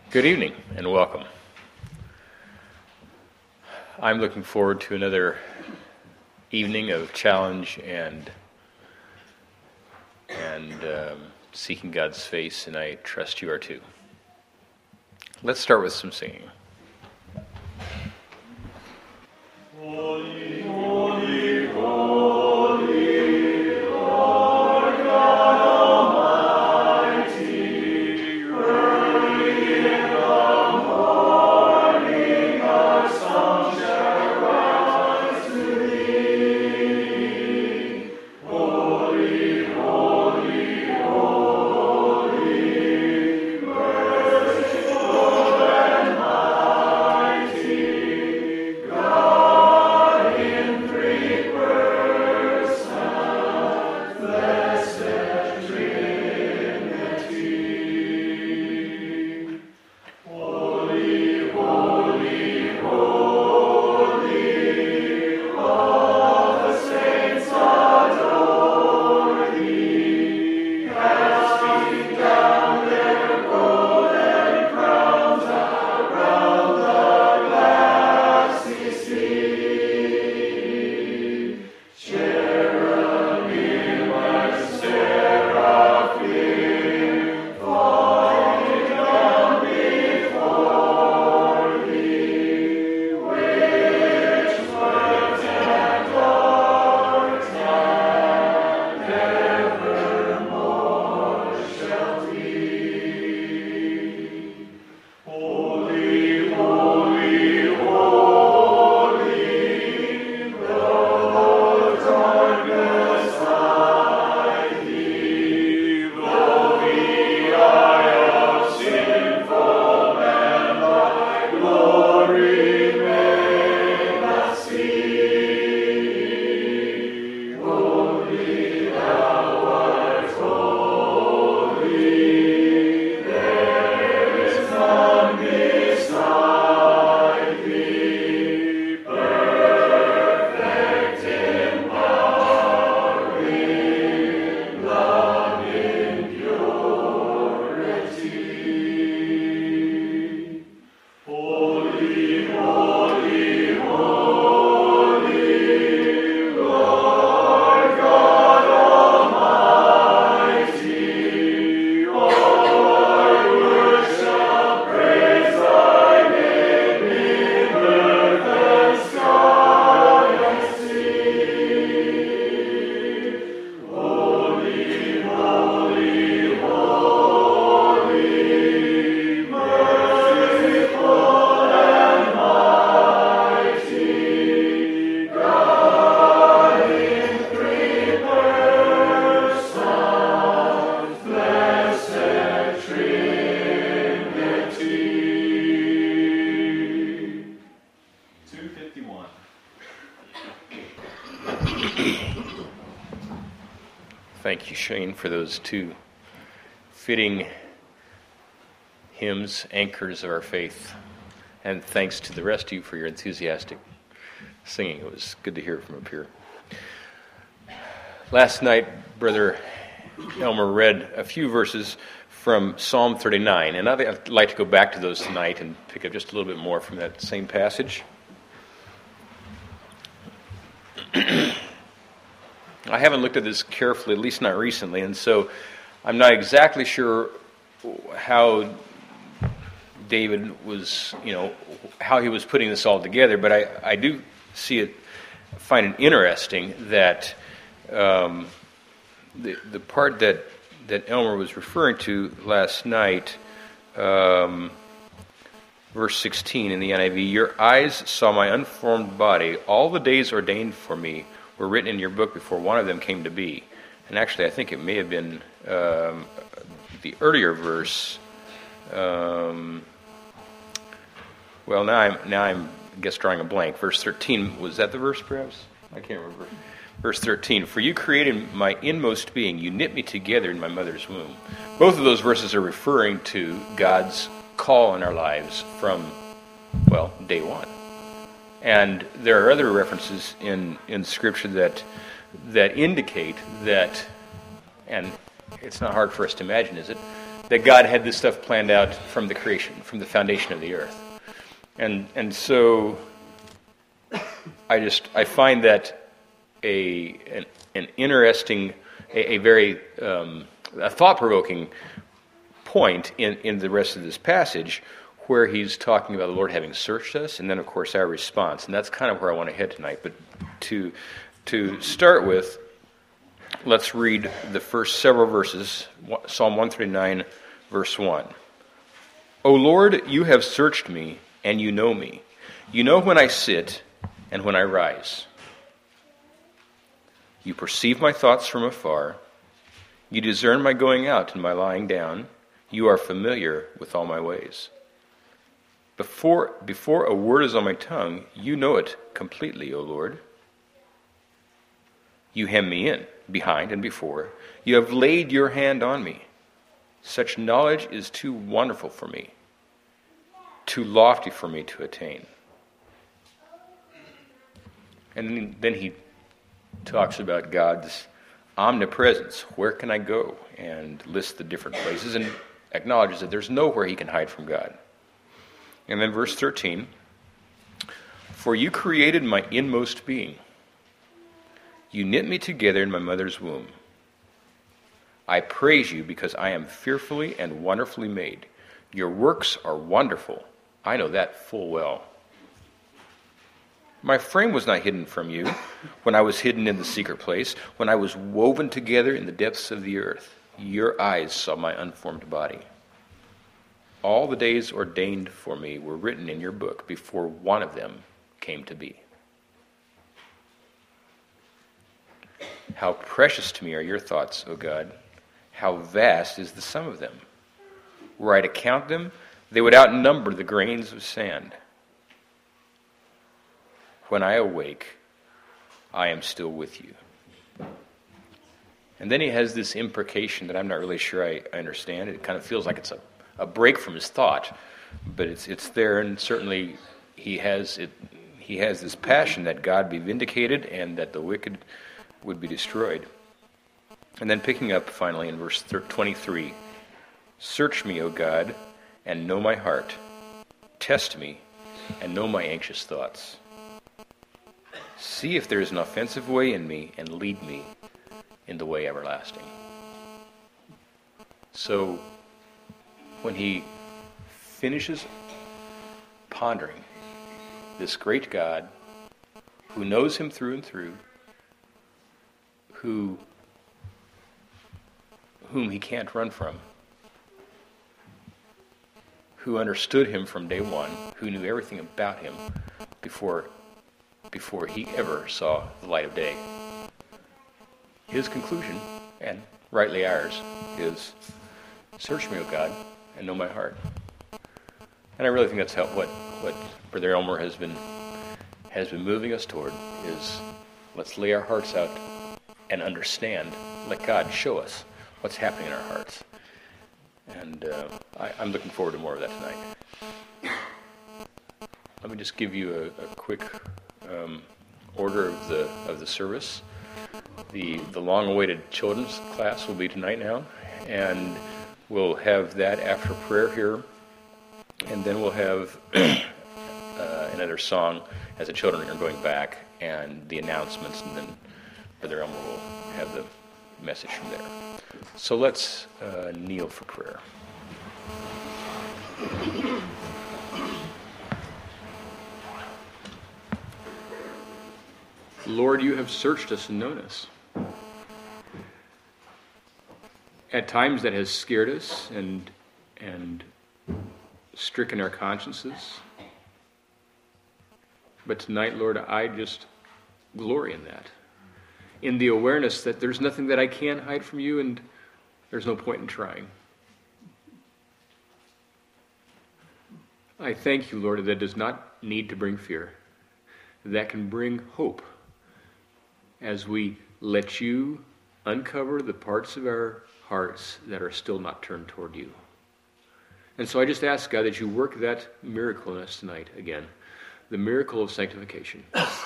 Good evening and welcome. I'm looking forward to another evening of challenge and seeking God's face, and I trust you are too. Let's start with some singing. Holy, holy, holy, Lord God Almighty, early in the morning our song shall rise to Thee. Holy, holy, holy, merciful and mighty, God in three persons, blessed Trinity. Holy, holy, holy, all the saints adore Thee, casting down their golden crowns around the glassy sea. Cherubim and seraphim falling down before Thee, witchwords and arts and evermore shall be. Holy, holy, holy, though darkness hide Thee, though the eye of sinful man Thy glory may not see. Holy, Thou art holy, there is none beside Thee, perfect in power, in love, in purity. Holy, holy, holy, Lord God Almighty, all earth shall praise Thy name in earth and sky and sea. Holy, holy, holy, merciful and mighty, God in three persons, blessed Trinity. 251. Thank you, Shane, for those two fitting hymns, anchors of our faith. And thanks to the rest of you for your enthusiastic singing. It was good to hear from up here. Last night, Brother Elmer read a few verses from Psalm 39, and I'd like to go back to those tonight and pick up just a little bit more from that same passage. I haven't looked at this carefully, at least not recently, and so I'm not exactly sure how David was, how he was putting this all together, but I do find it interesting that the part that Elmer was referring to last night, verse 16 in the NIV, your eyes saw my unformed body. All the days ordained for me were written in your book before one of them came to be. And actually, I think it may have been the earlier verse. Now I'm I guess drawing a blank. Verse 13, was that the verse perhaps? I can't remember. Verse 13, for you created my inmost being. You knit me together in my mother's womb. Both of those verses are referring to God's call in our lives from, day one. And there are other references in Scripture that indicate that, and it's not hard for us to imagine, is it, that God had this stuff planned out from the creation, from the foundation of the earth. And so I find that an interesting, a very a thought-provoking point in the rest of this passage, where he's talking about the Lord having searched us, and then of course our response, and that's kind of where I want to head tonight. But to start with, let's read the first several verses. Psalm 139, verse 1. O Lord, you have searched me, and you know me. You know when I sit and when I rise. You perceive my thoughts from afar. You discern my going out and my lying down. You are familiar with all my ways. Before a word is on my tongue, you know it completely, O Lord. You hem me in, behind and before. You have laid your hand on me. Such knowledge is too wonderful for me, too lofty for me to attain. And then he talks about God's omnipresence. Where can I go? And lists the different places and acknowledges that there's nowhere he can hide from God. And then verse 13, for you created my inmost being. You knit me together in my mother's womb. I praise you because I am fearfully and wonderfully made. Your works are wonderful. I know that full well. My frame was not hidden from you when I was hidden in the secret place, when I was woven together in the depths of the earth. Your eyes saw my unformed body. All the days ordained for me were written in your book before one of them came to be. How precious to me are your thoughts, O God. How vast is the sum of them. Were I to count them, they would outnumber the grains of sand. When I awake, I am still with you. And then he has this imprecation that I'm not really sure I understand. It kind of feels like it's a break from his thought, but it's there, and certainly he has this passion that God be vindicated and that the wicked would be destroyed. And then picking up finally in verse 23, search me, O God, and know my heart. Test me and know my anxious thoughts. See if there is an offensive way in me, and lead me in the way everlasting. So when he finishes pondering this great God who knows him through and through, whom he can't run from, who understood him from day one, who knew everything about him before he ever saw the light of day. His conclusion, and rightly ours, is, search me, O God, and know my heart. And I really think that's what Brother Elmer has been moving us toward, is let's lay our hearts out and understand, let God show us what's happening in our hearts. And I'm looking forward to more of that tonight. Let me just give you a quick order of the service. The long-awaited children's class will be tonight now, and we'll have that after prayer here, and then we'll have another song as the children are going back, and the announcements, and then Brother Elmer will have the message from there. So let's kneel for prayer. Lord, you have searched us and known us. At times that has scared us and stricken our consciences. But tonight, Lord, I just glory in that. In the awareness that there's nothing that I can hide from you, and there's no point in trying. I thank you, Lord, that does not need to bring fear. That can bring hope as we let you uncover the parts of our hearts that are still not turned toward you. And so I just ask, God, that you work that miracle in us tonight again, the miracle of sanctification.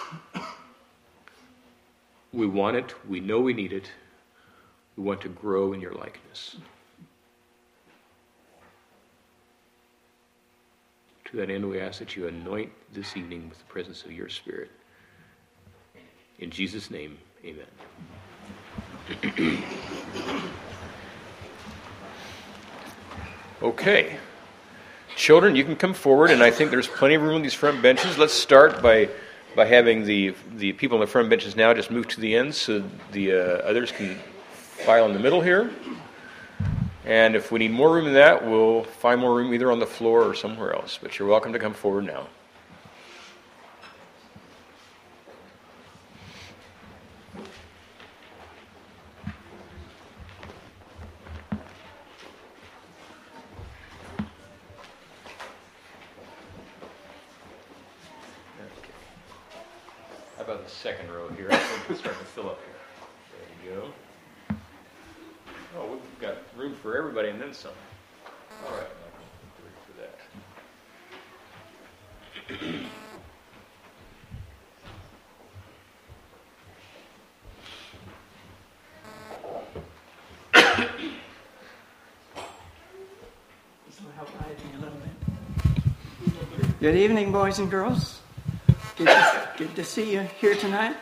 We want it. We know we need it. We want to grow in your likeness. To that end, we ask that you anoint this evening with the presence of your Spirit. In Jesus' name, amen. Okay. Children, you can come forward, and I think there's plenty of room on these front benches. Let's start by having the people on the front benches now just move to the ends so the others can file in the middle here. And if we need more room than that, we'll find more room either on the floor or somewhere else. But you're welcome to come forward now. How about the second row here? I think it's starting to fill up here. There you go. Oh, we've got room for everybody and then some. All right, Michael, for that. This will help hide me a little bit. Good evening, boys and girls. Good to see you here tonight.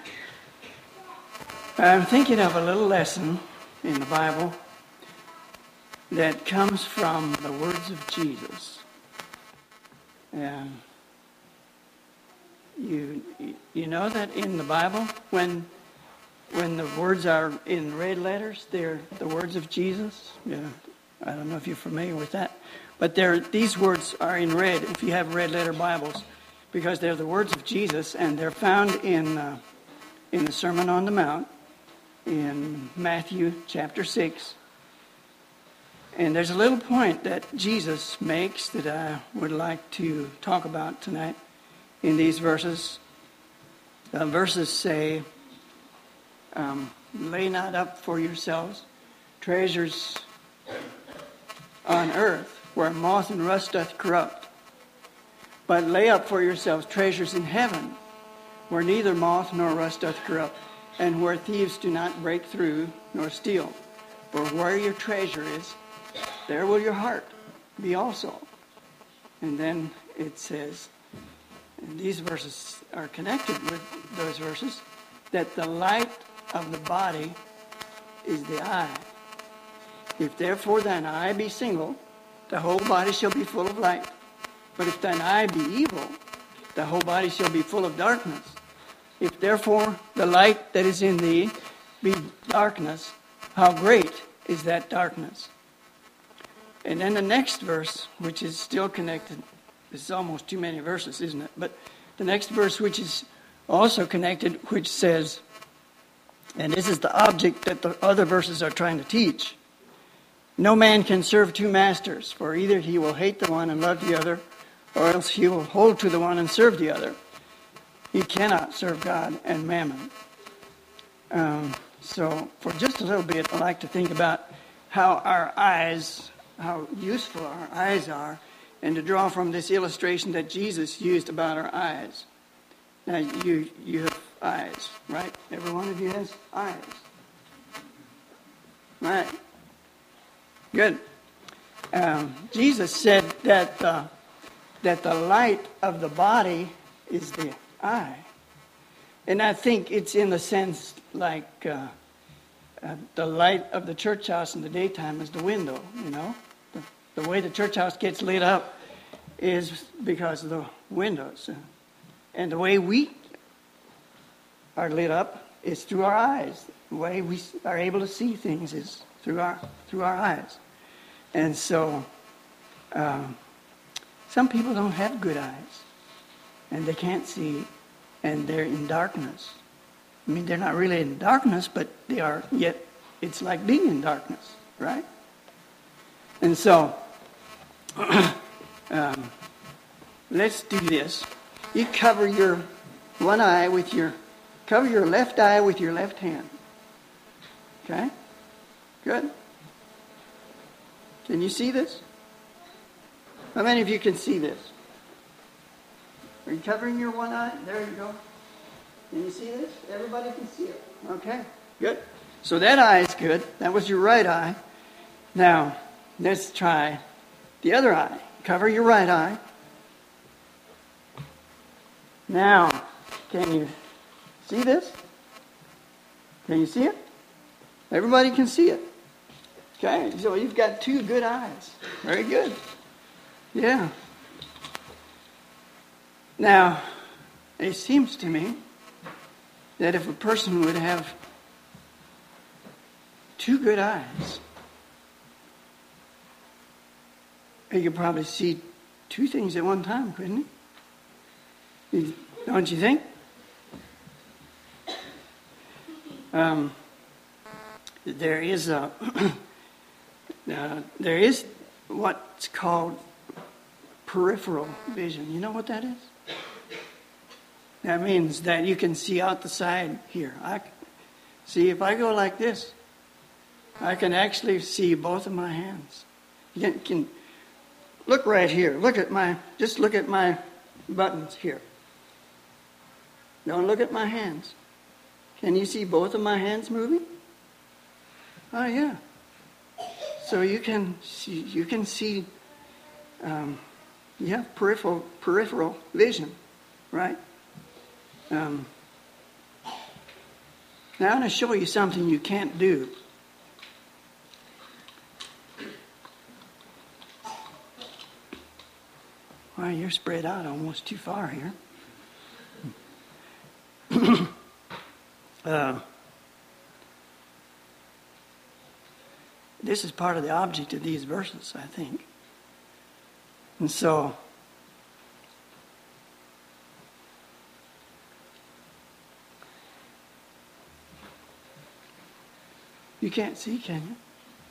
I'm thinking of a little lesson in the Bible that comes from the words of Jesus. And you know that in the Bible, when the words are in red letters, they're the words of Jesus. Yeah, I don't know if you're familiar with that, but these words are in red if you have red letter Bibles, because they're the words of Jesus, and they're found in the Sermon on the Mount in Matthew chapter 6. And there's a little point that Jesus makes that I would like to talk about tonight in these verses. The verses say, lay not up for yourselves treasures on earth, where moth and rust doth corrupt, but lay up for yourselves treasures in heaven, where neither moth nor rust doth corrupt, and where thieves do not break through nor steal. For where your treasure is, there will your heart be also. And then it says, and these verses are connected with those verses, that the light of the body is the eye. If therefore thine eye be single, the whole body shall be full of light. But if thine eye be evil, the whole body shall be full of darkness. If therefore the light that is in thee be darkness, how great is that darkness? And then the next verse, which is still connected, this is almost too many verses, isn't it? But the next verse, which is also connected, which says, and this is the object that the other verses are trying to teach, no man can serve two masters, for either he will hate the one and love the other, or else he will hold to the one and serve the other. He cannot serve God and mammon. So for just a little bit, I'd like to think about how useful our eyes are, and to draw from this illustration that Jesus used about our eyes. Now, you have eyes, right? Every one of you has eyes. Right. Good. Jesus said that the light of the body is the eye. And I think it's in the sense like the light of the church house in the daytime is the window, you know. The way the church house gets lit up is because of the windows. And the way we are lit up is through our eyes. The way we are able to see things is through our eyes. And so some people don't have good eyes, and they can't see, and they're in darkness. I mean, they're not really in darkness, but they are, yet it's like being in darkness, right? And so, let's do this. You cover your one eye with cover your left eye with your left hand. Okay? Good. Can you see this? How many of you can see this? Are you covering your one eye? There you go. Can you see this? Everybody can see it. Okay, good. So that eye is good. That was your right eye. Now, let's try the other eye. Cover your right eye Now, can you see this? Can you see it? Everybody can see it. Okay, so you've got two good eyes. Very good. Yeah. Now, it seems to me that if a person would have two good eyes, he could probably see two things at one time, couldn't he? Don't you think? There is what's called peripheral vision. You know what that is? That means that you can see out the side here. See, if I go like this, I can actually see both of my hands. You can look right here. Just look at my buttons here. Don't look at my hands. Can you see both of my hands moving? Oh yeah. So you can see. You have peripheral vision, right? Now I'm going to show you something you can't do. Well, you're spread out almost too far here. This is part of the object of these verses, I think. And so, you can't see, can you?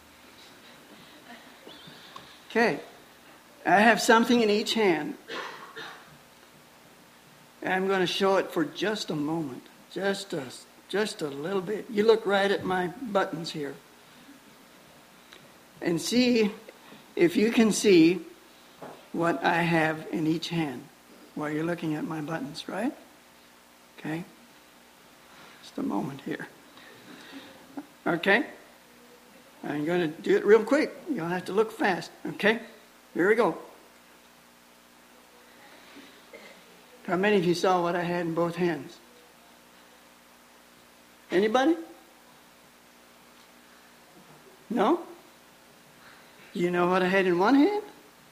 Okay. I have something in each hand. And I'm going to show it for just a moment. Just a little bit. You look right at my buttons here. And see if you can see what I have in each hand while you're looking at my buttons, right? Okay? Just a moment here. Okay? I'm going to do it real quick. You'll have to look fast. Okay? Here we go. How many of you saw what I had in both hands? Anybody? No? You know what I had in one hand?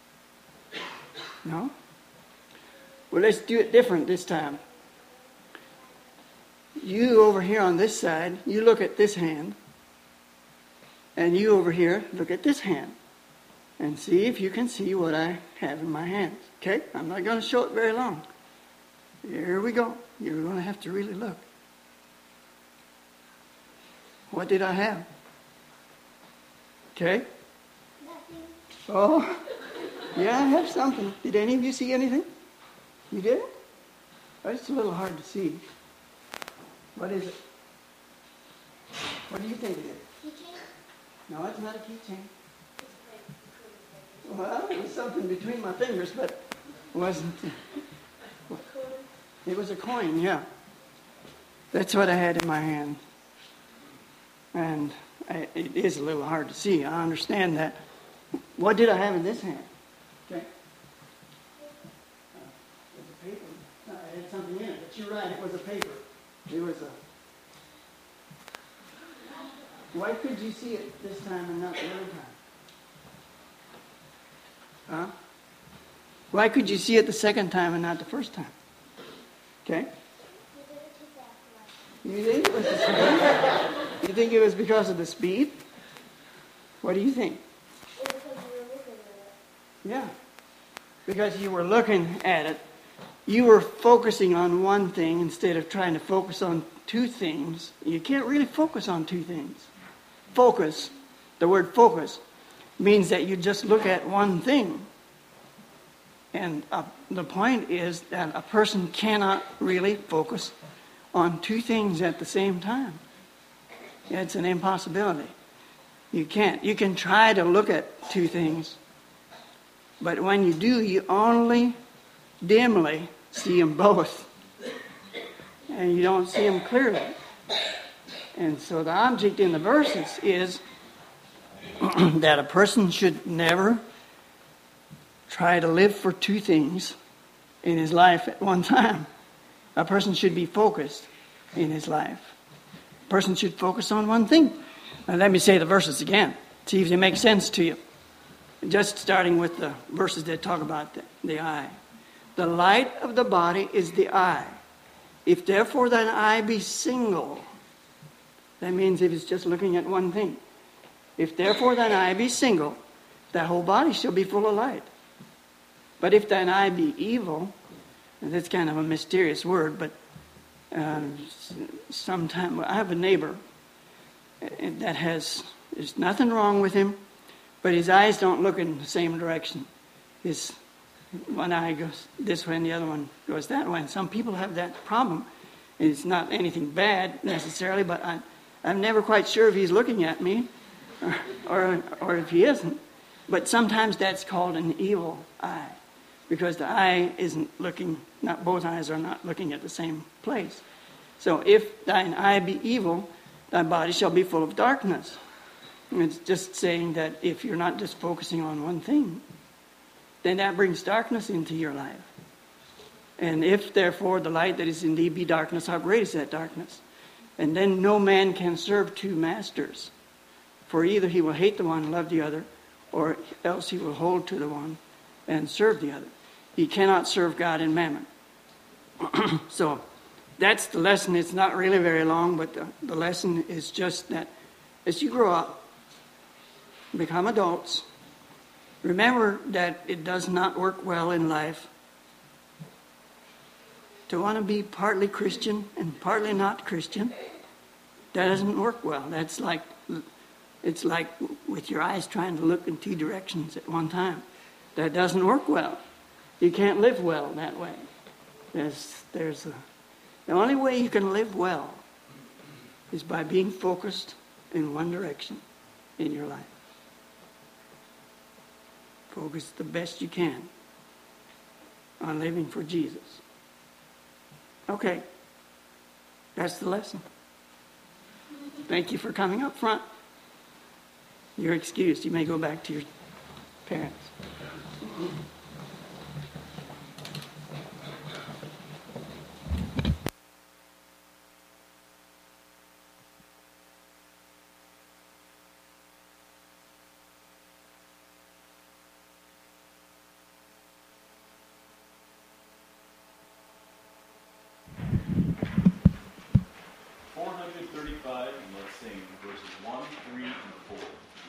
No? Well, let's do it different this time. You over here on this side, you look at this hand. And you over here, look at this hand. And see if you can see what I have in my hands. Okay? I'm not going to show it very long. Here we go. You're going to have to really look. What did I have? Okay? Nothing. Oh, yeah, I have something. Did any of you see anything? You did? Oh, it's a little hard to see. What is it? What do you think it is? Keychain? No, it's not a keychain. Well, it was something between my fingers, but it wasn't. It was a coin, yeah. That's what I had in my hand. And it is a little hard to see. I understand that. What did I have in this hand? Okay. It was a paper. I had something in it, but you're right, it was a paper. It was a... Why could you see it this time and not the other time? Huh? Why could you see it the second time and not the first time? Okay? You think it was the speed? You think it was because of the speed? What do you think? Yeah. Because you were looking at it. You were focusing on one thing instead of trying to focus on two things. You can't really focus on two things. Focus, the word focus, means that you just look at one thing. And the point is that a person cannot really focus on two things at the same time. It's an impossibility. You can't. You can try to look at two things, but when you do, you only dimly see them both. And you don't see them clearly. And so the object in the verses is that a person should never try to live for two things in his life at one time. A person should be focused in his life. A person should focus on one thing. Now let me say the verses again. See if they make sense to you. Just starting with the verses that talk about the eye. The light of the body is the eye. If therefore thine eye be single, that means if it's just looking at one thing. If therefore thine eye be single, thy whole body shall be full of light. But if thine eye be evil, and that's kind of a mysterious word, but sometime I have a neighbor that there's nothing wrong with him, but his eyes don't look in the same direction. His one eye goes this way and the other one goes that way. And some people have that problem. It's not anything bad necessarily, but I'm never quite sure if he's looking at me or if he isn't. But sometimes that's called an evil eye, because the eye isn't looking, not both eyes are not looking at the same place. So if thine eye be evil, thy body shall be full of darkness. And it's just saying that if you're not just focusing on one thing, then that brings darkness into your life. And if therefore the light that is in thee be darkness, how great is that darkness? And then no man can serve two masters. For either he will hate the one and love the other, or else he will hold to the one and serve the other. He cannot serve God and mammon. So that's the lesson. It's not really very long, but the lesson is just that as you grow up, become adults, remember that it does not work well in life to want to be partly Christian and partly not Christian. That doesn't work well. It's like with your eyes trying to look in two directions at one time. That doesn't work well. You can't live well that way. The only way you can live well is by being focused in one direction in your life. Focus the best you can on living for Jesus. Okay, that's the lesson. Thank you for coming up front. You're excused. You may go back to your parents. And let's sing verses 1, 3, and 4.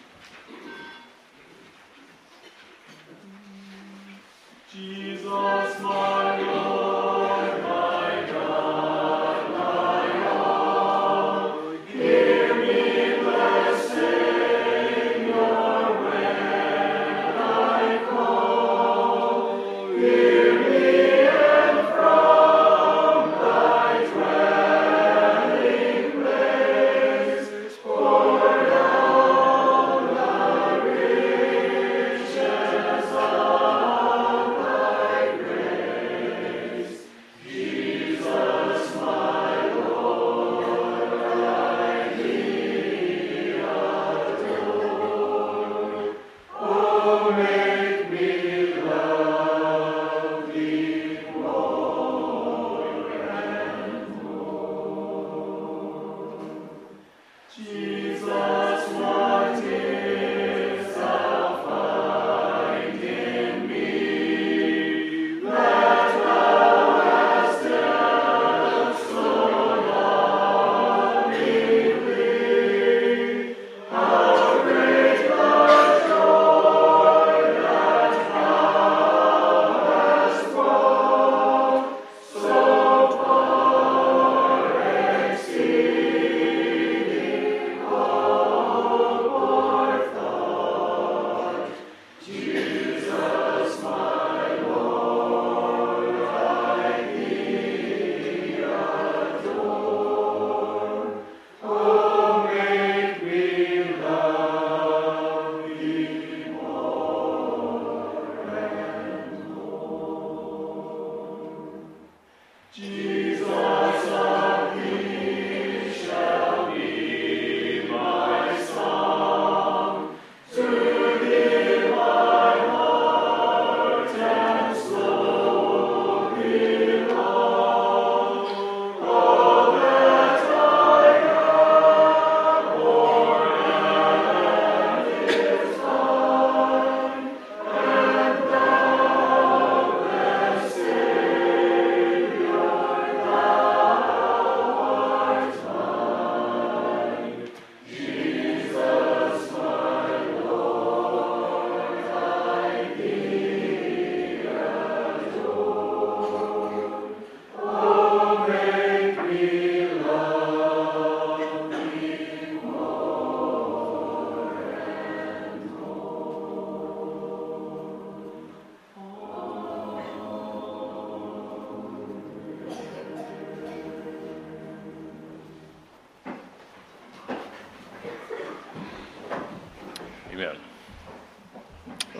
Jesus, my Lord, my God, my all, hear me blessing your when I call. Hear me and from thy dwelling place pour down the riches of thy grace.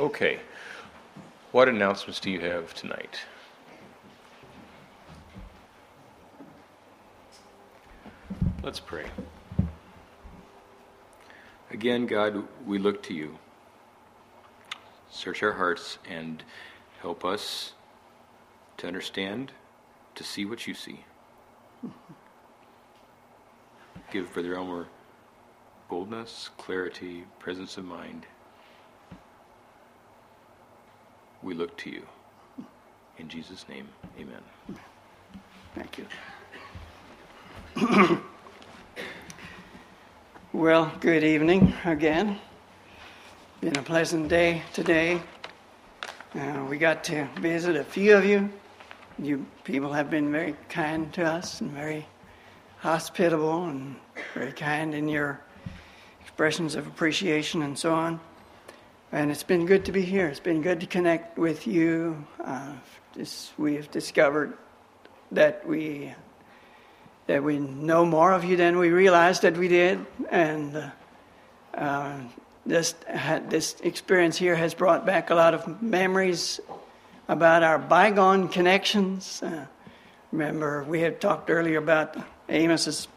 Okay. What announcements do you have tonight? Let's pray. Again, God, we look to you. Search our hearts and help us to understand, to see what you see. Give Brother Elmer boldness, clarity, presence of mind. We look to you. In Jesus' name, amen. Thank you. Well, good evening again. Been a pleasant day today. We got to visit a few of you. You people have been very kind to us and very hospitable and very kind in your expressions of appreciation and so on. And it's been good to be here. It's been good to connect with you. We have discovered that we know more of you than we realized that we did, and this experience here has brought back a lot of memories about our bygone connections. Remember, we had talked earlier about Amos's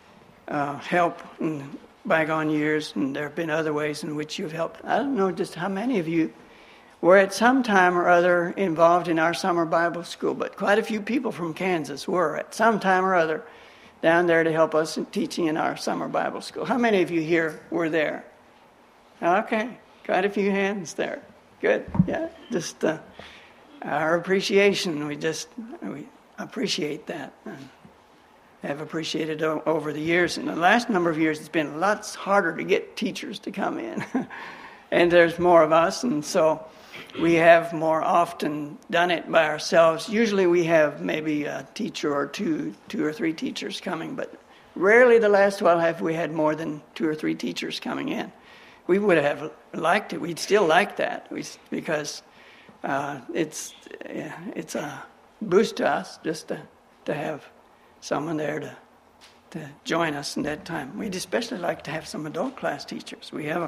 help in bygone years, and there have been other ways in which you've helped. I don't know just how many of you were at some time or other involved in our summer Bible school, but quite a few people from Kansas were at some time or other down there to help us in teaching in our summer Bible school. How many of you here were there? Okay, quite a few hands there. Good, yeah, just our appreciation. We appreciate that. And have appreciated over the years. In the last number of years, it's been lots harder to get teachers to come in. And there's more of us, and so we have more often done it by ourselves. Usually we have maybe a teacher or two or three teachers coming, but rarely the last while have we had more than 2 or 3 teachers coming in. We would have liked it. We'd still like that because it's a boost to us just to have someone there to join us in that time. We'd especially like to have some adult class teachers. We have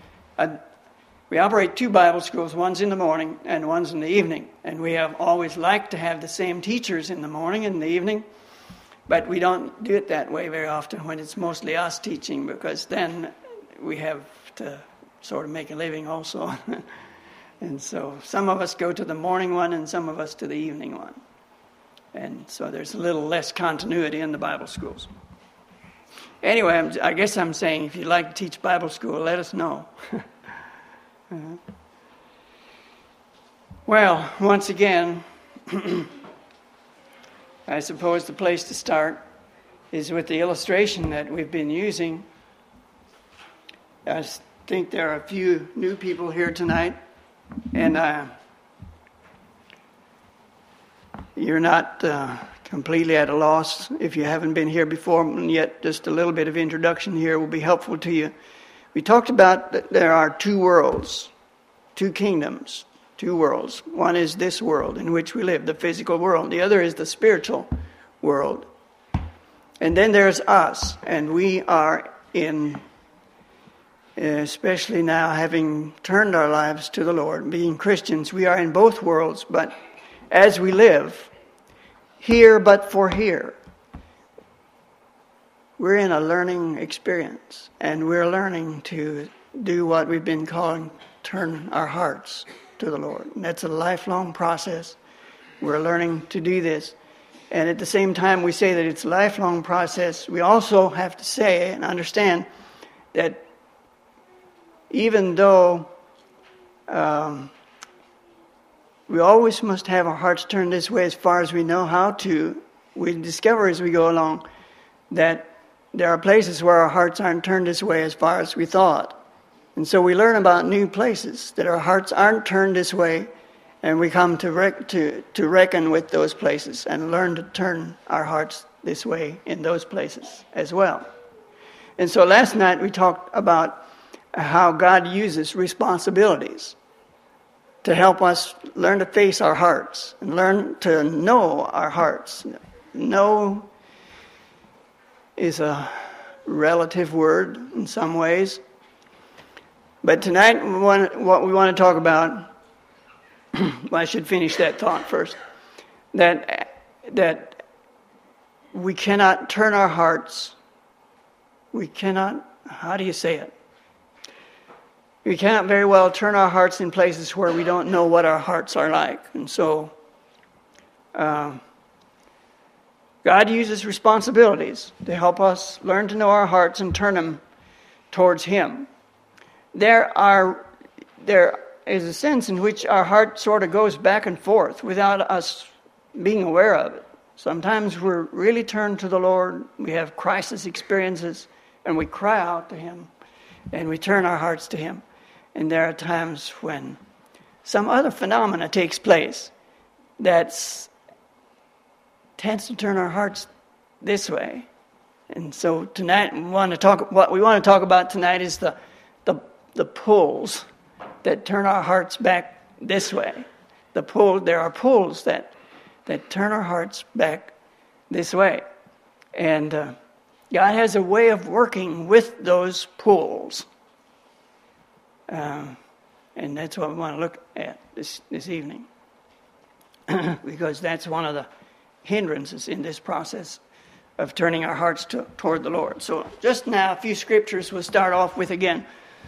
we operate 2 Bible schools, one's in the morning and one's in the evening. And we have always liked to have the same teachers in the morning and the evening, but we don't do it that way very often when it's mostly us teaching, because then we have to sort of make a living also. And so some of us go to the morning one and some of us to the evening one. And so there's a little less continuity in the Bible schools. Anyway, I guess I'm saying if you'd like to teach Bible school, let us know. Well, once again, I suppose the place to start is with the illustration that we've been using. I think there are a few new people here tonight, and you're not completely at a loss if you haven't been here before, and yet just a little bit of introduction here will be helpful to you. We talked about that there are 2 worlds, 2 kingdoms, 2 worlds. One is this world in which we live, the physical world. The other is the spiritual world. And then there's us, and we are in, especially now having turned our lives to the Lord, being Christians, we are in both worlds, but as we live, here but for here, we're in a learning experience, and we're learning to do what we've been calling turn our hearts to the Lord. And that's a lifelong process. We're learning to do this. And at the same time we say that it's a lifelong process, we also have to say and understand that even though we always must have our hearts turned this way as far as we know how to, we discover as we go along that there are places where our hearts aren't turned this way as far as we thought. And so we learn about new places that our hearts aren't turned this way, and we come to reckon with those places and learn to turn our hearts this way in those places as well. And so last night we talked about how God uses responsibilities to help us learn to face our hearts and learn to know our hearts. Know is a relative word in some ways, But tonight, what we want to talk about, well, I should finish that thought first, that we cannot turn our hearts, we cannot, how do you say it? We cannot very well turn our hearts in places where we don't know what our hearts are like. And so, God uses responsibilities to help us learn to know our hearts and turn them towards Him. There is a sense in which our heart sort of goes back and forth without us being aware of it. Sometimes we're really turned to the Lord, we have crisis experiences, and we cry out to Him, and we turn our hearts to Him. And there are times when some other phenomena takes place that tends to turn our hearts this way. And so tonight, what we want to talk about tonight is the pulls that turn our hearts back this way. There are pulls that turn our hearts back this way. And God has a way of working with those pulls. And that's what we want to look at this evening. Because that's one of the hindrances in this process of turning our hearts toward the Lord. So just now, a few scriptures we'll start off with again.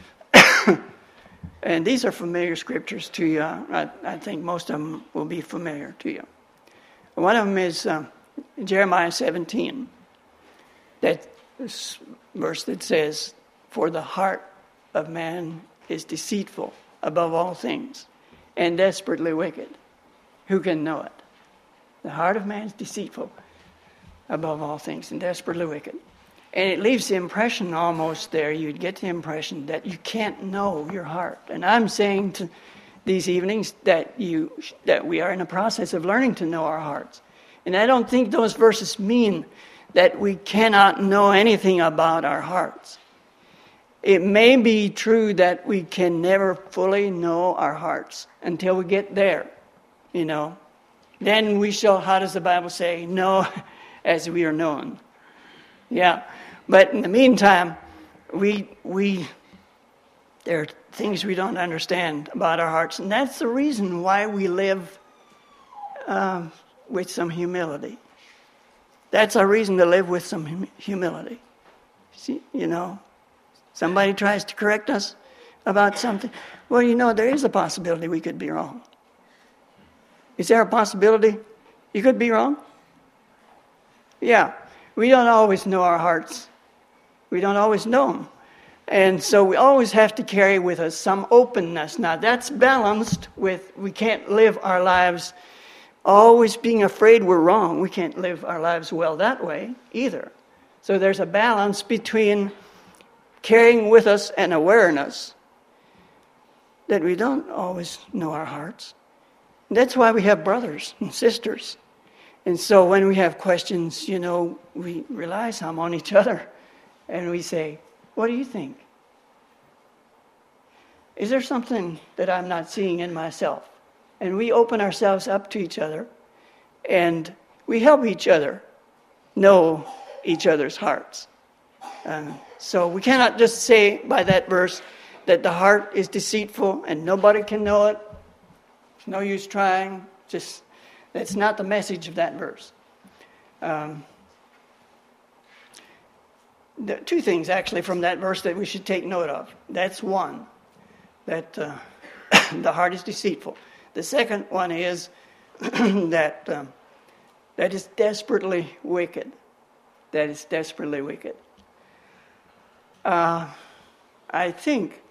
And these are familiar scriptures to you. I think most of them will be familiar to you. One of them is Jeremiah 17. That verse that says, "For the heart of man is deceitful above all things and desperately wicked. Who can know it?" The heart of man is deceitful above all things and desperately wicked. And it leaves the impression almost there, you'd get the impression that you can't know your heart. And I'm saying to these evenings that we are in a process of learning to know our hearts. And I don't think those verses mean that we cannot know anything about our hearts. It may be true that we can never fully know our hearts until we get there, you know. Then we shall, how does the Bible say, know as we are known. Yeah, but in the meantime, there are things we don't understand about our hearts, and that's the reason why we live with some humility. That's our reason to live with some humility. See, you know, somebody tries to correct us about something. Well, you know, there is a possibility we could be wrong. Is there a possibility you could be wrong? Yeah, we don't always know our hearts. We don't always know them. And so we always have to carry with us some openness. Now, that's balanced with, we can't live our lives always being afraid we're wrong. We can't live our lives well that way either. So there's a balance between carrying with us an awareness that we don't always know our hearts. And that's why we have brothers and sisters. And so when we have questions, you know, we rely some on each other. And we say, what do you think? Is there something that I'm not seeing in myself? And we open ourselves up to each other. And we help each other know each other's hearts. So we cannot just say by that verse that the heart is deceitful and nobody can know it. There's no use trying. Just that's not the message of that verse. There are two things actually from that verse that we should take note of. That's one, that the heart is deceitful. The second one is that is desperately wicked. That is desperately wicked. I think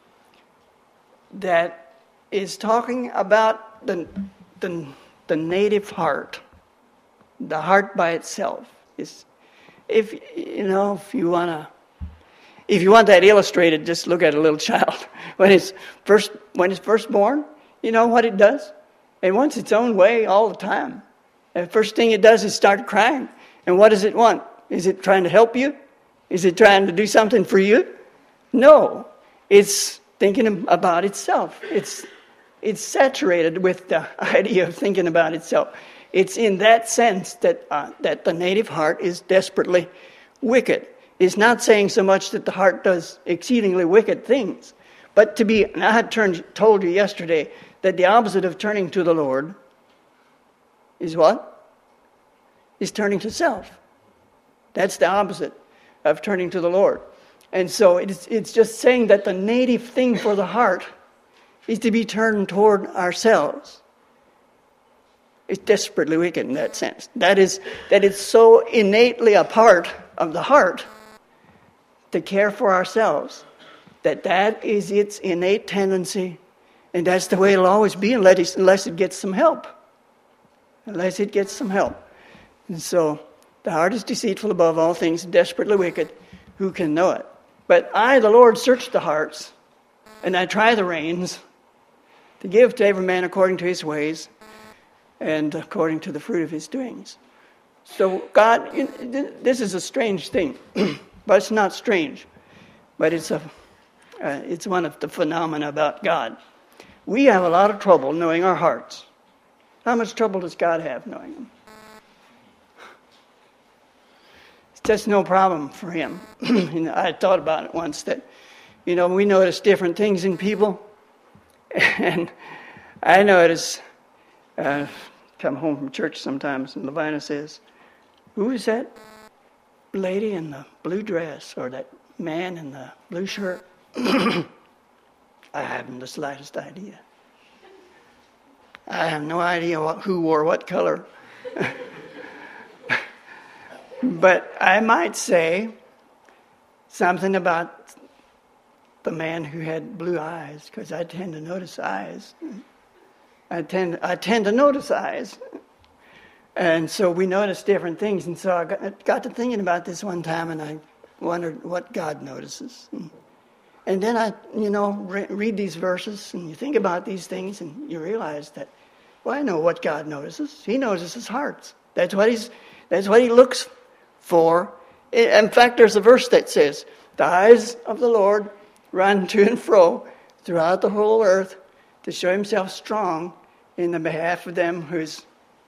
that is talking about the native heart. The heart by itself is. If you want that illustrated, just look at a little child when it's first born. You know what it does? It wants its own way all the time. The first thing it does is start crying. And what does it want? Is it trying to help you? Is it trying to do something for you? No, it's thinking about itself. It's saturated with the idea of thinking about itself. It's in that sense that the native heart is desperately wicked. It's not saying so much that the heart does exceedingly wicked things, But and I had told you yesterday that the opposite of turning to the Lord is what? Is turning to self. That's the opposite of turning to the Lord. And so it's just saying that the native thing for the heart is to be turned toward ourselves. It's desperately wicked in that sense. That it's so innately a part of the heart to care for ourselves, that is its innate tendency, and that's the way it'll always be unless it gets some help. Unless it gets some help. And so the heart is deceitful above all things, desperately wicked. Who can know it? But I, the Lord, search the hearts, and I try the reins to give to every man according to his ways and according to the fruit of his doings. So God, this is a strange thing, but it's not strange. But it's one of the phenomena about God. We have a lot of trouble knowing our hearts. How much trouble does God have knowing them? It's just no problem for him. I thought about it once that, we notice different things in people. And I notice, come home from church sometimes and Levina says, who is that lady in the blue dress or that man in the blue shirt? I haven't the slightest idea. I have no idea who wore what color. But I might say something about the man who had blue eyes, because I tend to notice eyes. I tend to notice eyes. And so we notice different things. And so I got to thinking about this one time, and I wondered what God notices. And then I, read these verses, and you think about these things, and you realize that, I know what God notices. He notices hearts. That's what he looks for. In fact, there's a verse that says, the eyes of the Lord run to and fro throughout the whole earth to show himself strong in the behalf of them whose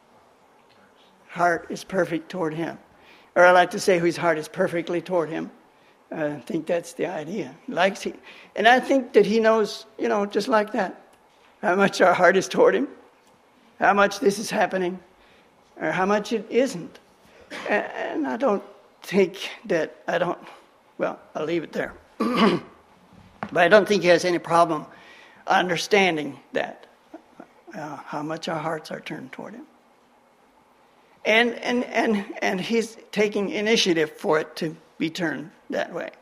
heart is perfect toward him. Or I like to say whose heart is perfectly toward him. I think that's the idea. And I think that he knows, just like that, how much our heart is toward him, how much this is happening, or how much it isn't. And I don't think that, I'll leave it there. But I don't think he has any problem understanding that, how much our hearts are turned toward him. And he's taking initiative for it to be turned that way.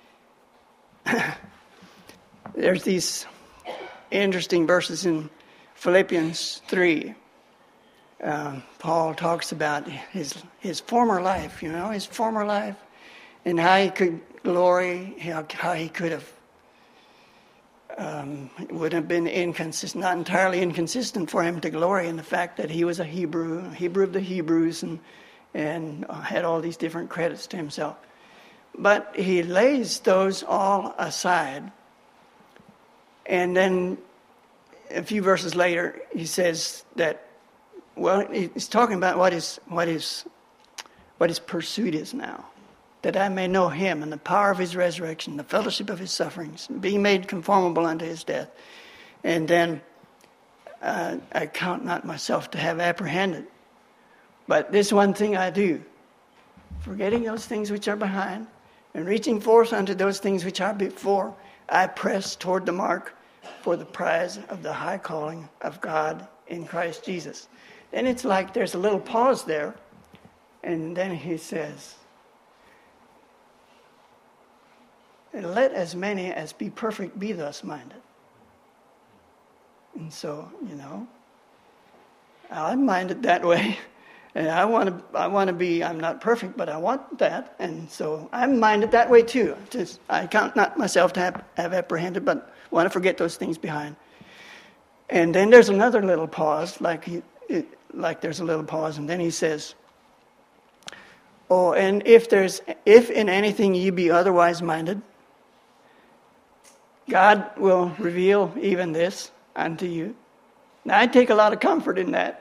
There's these interesting verses in Philippians 3. Paul talks about his former life, his former life, and how he could glory, how he could have, it would have been inconsistent, not entirely inconsistent for him to glory in the fact that he was a Hebrew of the Hebrews, and had all these different credits to himself. But he lays those all aside. And then a few verses later, he says that, he's talking about what his pursuit is now. That I may know him and the power of his resurrection, the fellowship of his sufferings, being made conformable unto his death. And then I count not myself to have apprehended. But this one thing I do, forgetting those things which are behind, and reaching forth unto those things which are before, I press toward the mark for the prize of the high calling of God in Christ Jesus. And it's like there's a little pause there, and then he says, and let as many as be perfect be thus minded. And so, I'm minded that way. And I want to be, I'm not perfect, but I want that. And so I'm minded that way too. I count not myself to have apprehended, but want to forget those things behind. And then there's another little pause, like there's a little pause, and then he says, and if in anything ye be otherwise minded, God will reveal even this unto you. Now I take a lot of comfort in that,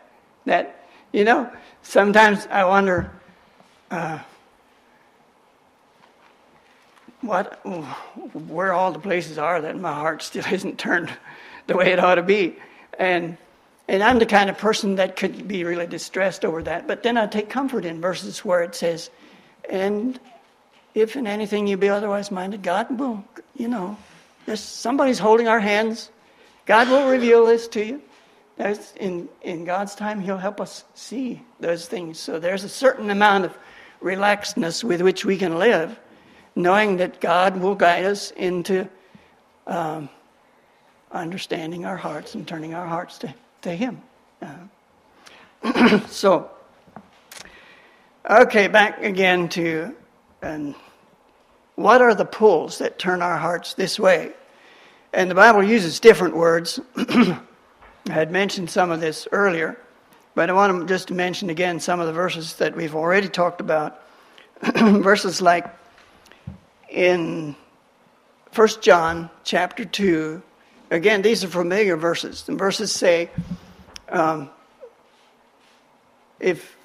sometimes I wonder, where all the places are that my heart still isn't turned the way it ought to be. And I'm the kind of person that could be really distressed over that. But then I take comfort in verses where it says, and if in anything you be otherwise minded, God will, somebody's holding our hands. God will reveal this to you. There's, in God's time, He'll help us see those things. So there's a certain amount of relaxedness with which we can live, knowing that God will guide us into understanding our hearts and turning our hearts to Him. So, okay, back again to what are the pulls that turn our hearts this way? And the Bible uses different words. I had mentioned some of this earlier, but I want to just mention again some of the verses that we've already talked about. Verses like in 1 John chapter 2, again, these are familiar verses. The verses say, if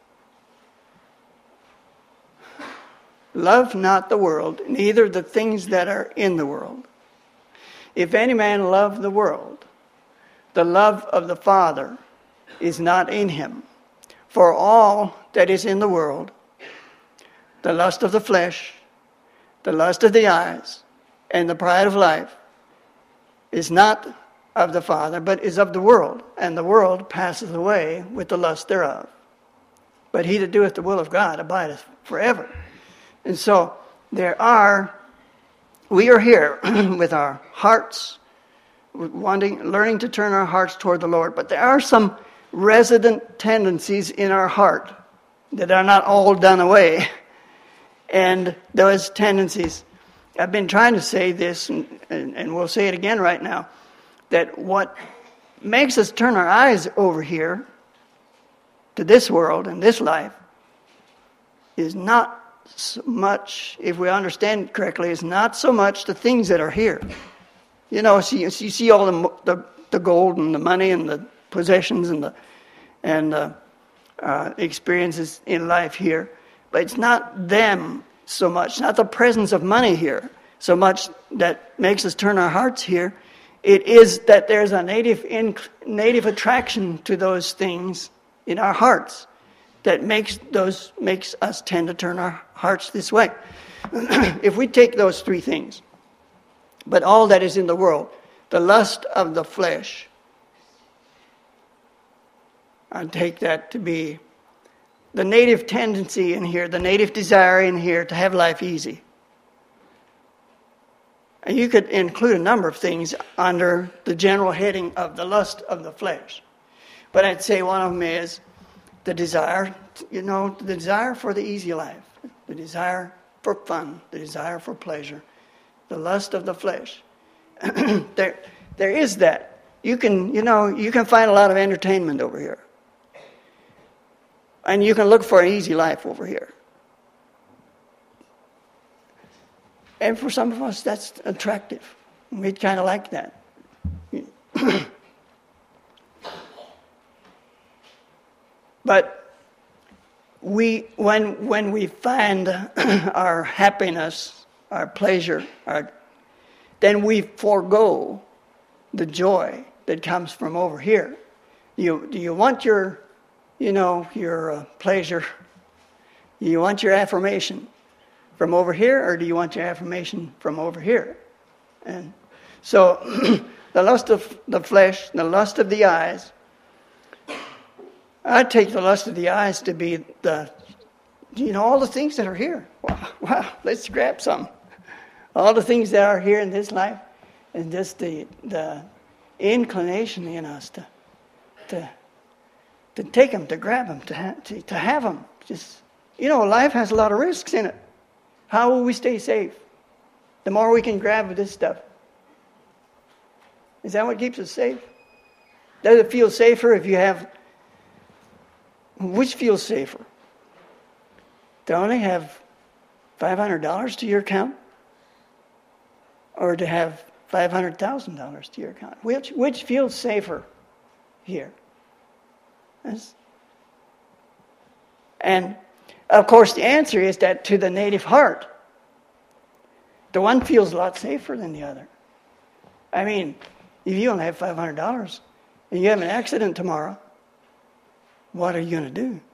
love not the world, neither the things that are in the world. If any man love the world, the love of the Father is not in him. For all that is in the world, the lust of the flesh, the lust of the eyes, and the pride of life, is not of the Father, but is of the world. And the world passeth away with the lust thereof. But he that doeth the will of God abideth forever. And so we are here with our hearts, learning to turn our hearts toward the Lord. But there are some resident tendencies in our heart that are not all done away. And those tendencies, I've been trying to say this, and we'll say it again right now, that what makes us turn our eyes over here to this world and this life is not so much, if we understand it correctly, is not so much the things that are here. You see all the gold and the money and the possessions and the experiences in life here. But it's not them so much, not the presence of money here so much that makes us turn our hearts here. It is that there's a native attraction to those things in our hearts that makes us tend to turn our hearts this way. If we take those three things, but all that is in the world, the lust of the flesh, I take that to be the native tendency in here, the native desire in here to have life easy. And you could include a number of things under the general heading of the lust of the flesh. But I'd say one of them is the desire, the desire for the easy life, the desire for fun, the desire for pleasure, the lust of the flesh. There is that. You can find a lot of entertainment over here. And you can look for an easy life over here. And for some of us, that's attractive. We'd kind of like that. But when we find our happiness, our pleasure, then we forego the joy that comes from over here. Do you want your pleasure? Do you want your affirmation from over here, or do you want your affirmation from over here? And so the lust of the flesh, the lust of the eyes, I take the lust of the eyes to be all the things that are here. Wow, let's grab some. All the things that are here in this life, and just the inclination in us to take them, to grab them, to have them. Just, life has a lot of risks in it. How will we stay safe? The more we can grab this stuff. Is that what keeps us safe? Does it feel safer if you have... Which feels safer? To only have $500 to your account? Or to have $500,000 to your account? Which feels safer here? And, of course, the answer is that to the native heart, The one feels a lot safer than the other. I mean, if you only have $500 and you have an accident tomorrow, what are you going to do?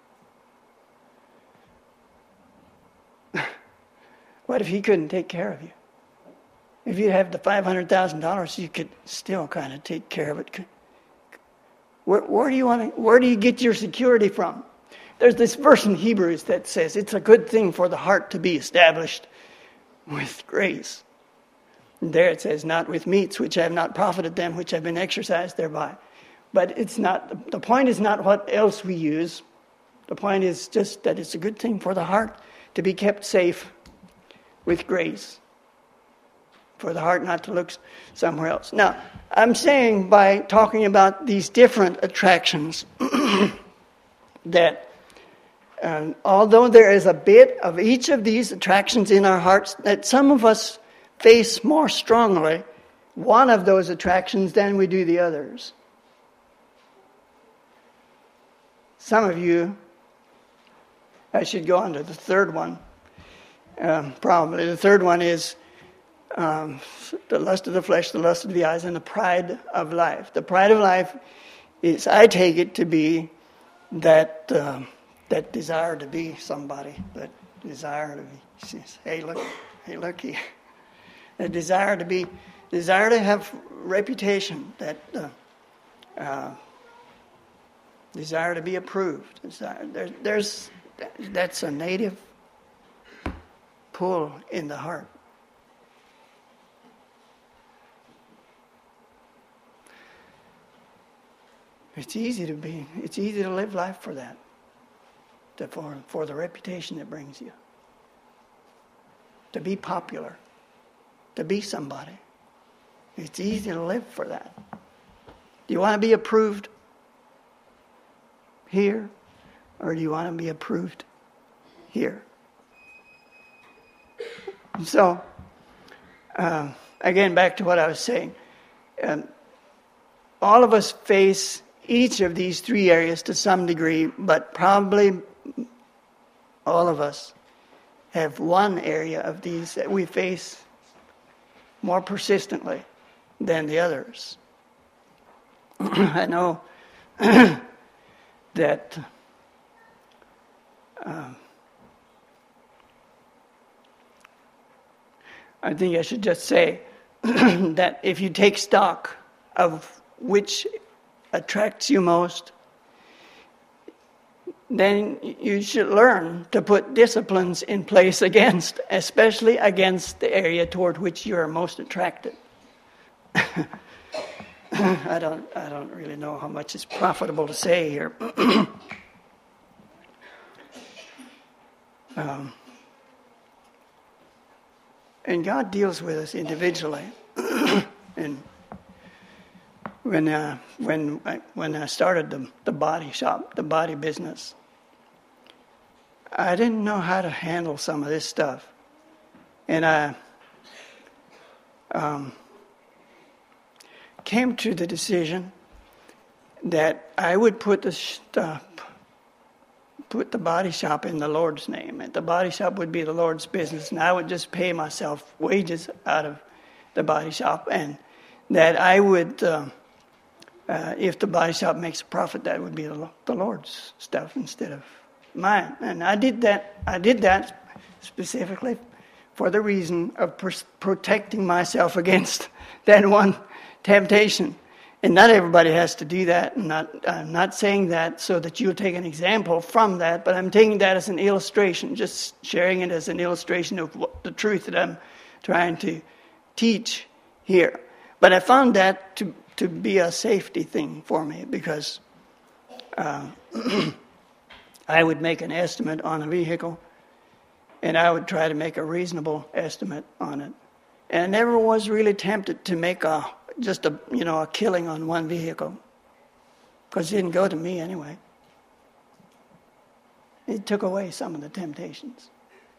What if he couldn't take care of you? If you have the $500,000, you could still kind of take care of it. Where do you get your security from? There's this verse in Hebrews that says it's a good thing for the heart to be established with grace. And there it says, not with meats which have not profited them, which have been exercised thereby. But it's not. The point is not what else we use. The point is just that it's a good thing for the heart to be kept safe with grace. For the heart not to look somewhere else. Now, I'm saying by talking about these different attractions that although there is a bit of each of these attractions in our hearts, that some of us face more strongly one of those attractions than we do the others. Some of you, I should go on to the third one. Probably the third one is the lust of the flesh, the lust of the eyes, and the pride of life. The pride of life is, I take it to be that desire to be somebody, that desire to be, hey look here. The desire to have reputation, that desire to be approved. That's a native pull in the heart. It's easy to live life for that, for the reputation it brings you. To be popular, to be somebody. It's easy to live for that. Do you want to be approved here, or do you want to be approved here? So, again, back to what I was saying. All of us face each of these three areas to some degree, but probably all of us have one area of these that we face more persistently than the others. I know that I think I should just say that if you take stock of which attracts you most, then you should learn to put disciplines in place especially against the area toward which you are most attracted. I don't really know how much is profitable to say here. And God deals with us individually. And when I started the body shop, the body business, I didn't know how to handle some of this stuff, and I came to the decision that I would put the body shop in the Lord's name, and the body shop would be the Lord's business, and I would just pay myself wages out of the body shop, and that I would, if the body shop makes a profit, that would be the Lord's stuff instead of mine. And I did that specifically for the reason of protecting myself against that one temptation. And not everybody has to do that. And I'm not saying that so that you'll take an example from that, but I'm taking that as an illustration, just sharing it as an illustration of the truth that I'm trying to teach here. But I found that to be a safety thing for me, because I would make an estimate on a vehicle, and I would try to make a reasonable estimate on it. And I never was really tempted to make a killing on one vehicle, because it didn't go to me anyway. It took away some of the temptations.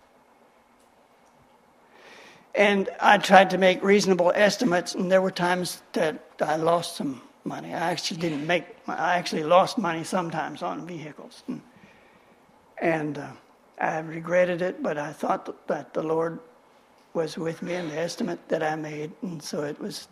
And I tried to make reasonable estimates, and there were times that I lost some money. I actually lost money sometimes on vehicles. And I regretted it, but I thought that the Lord was with me in the estimate that I made, and so it was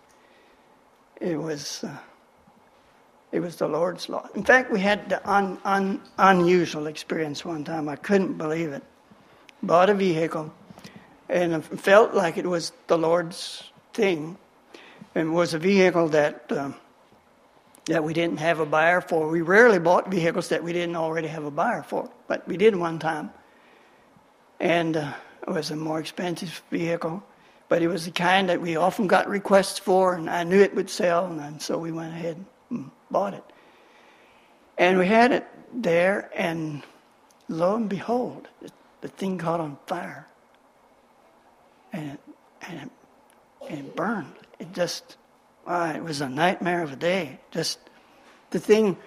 the Lord's law. In fact, we had the unusual experience one time. I couldn't believe it. Bought a vehicle, and it felt like it was the Lord's thing. And it was a vehicle that we didn't have a buyer for. We rarely bought vehicles that we didn't already have a buyer for, but we did one time. And it was a more expensive vehicle, but it was the kind that we often got requests for, and I knew it would sell, and so we went ahead and bought it. And we had it there, and lo and behold, the thing caught on fire. And it burned. It just, it was a nightmare of a day. Just the thing,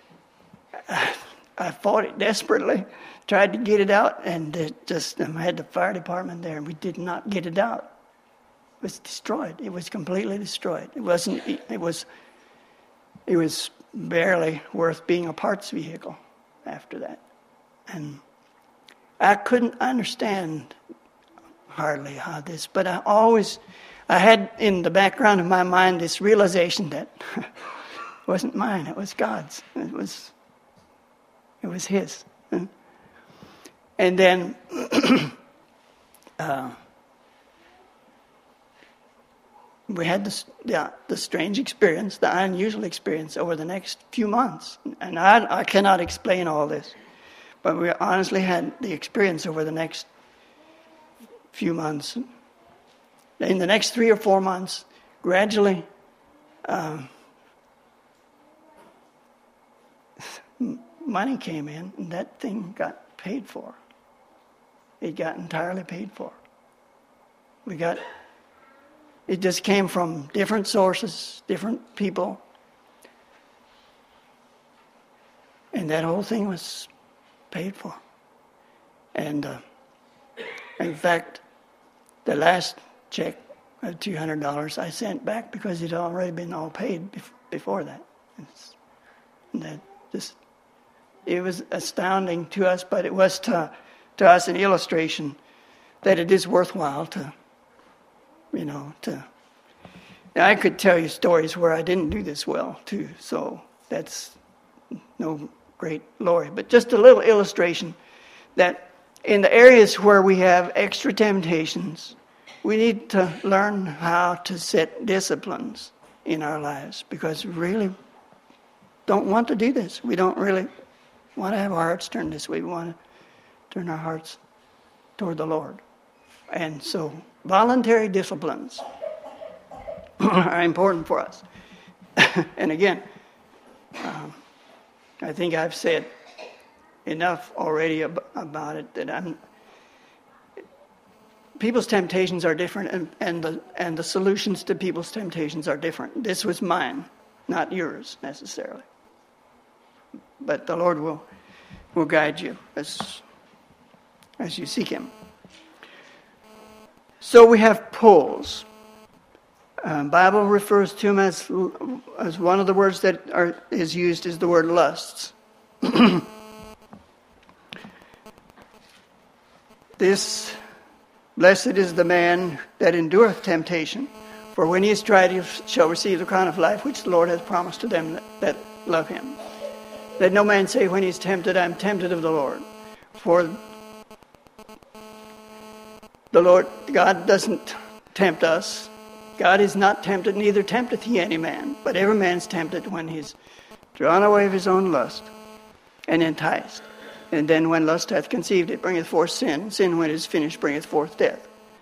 I fought it desperately, tried to get it out, and it just, I had the fire department there, and we did not get it out. It was destroyed. It was completely destroyed. It was barely worth being a parts vehicle after that. And I couldn't understand hardly how this, but I had in the background of my mind this realization that it wasn't mine, it was God's. It was His. And then we had the strange experience, the unusual experience over the next few months. And I cannot explain all this, but we honestly had the experience over the next few months. In the next 3 or 4 months, gradually, money came in, and that thing got paid for. It got entirely paid for. It just came from different sources, different people. And that whole thing was paid for. And in fact, the last check of $200 I sent back because it had already been all paid before that. It was astounding to us, but it was to us an illustration that it is worthwhile to. Now, I could tell you stories where I didn't do this well, too, so that's no great glory. But just a little illustration that in the areas where we have extra temptations, we need to learn how to set disciplines in our lives because we really don't want to do this. We don't really want to have our hearts turned this way. We want to turn our hearts toward the Lord. And so voluntary disciplines are important for us. And again, I think I've said enough already about it that people's temptations are different, and the solutions to people's temptations are different. This was mine, not yours necessarily. But the Lord will guide you as you seek Him. So we have pulls. Bible refers to them as one of the words that is used is the word lusts. This, blessed is the man that endureth temptation, for when he is tried, he shall receive the crown of life which the Lord hath promised to them that love Him. Let no man say when he is tempted, I am tempted of the Lord. For the Lord, God doesn't tempt us. God is not tempted, neither tempteth He any man. But every man is tempted when he is drawn away of his own lust and enticed. And then when lust hath conceived, it bringeth forth sin. Sin, when it is finished, bringeth forth death.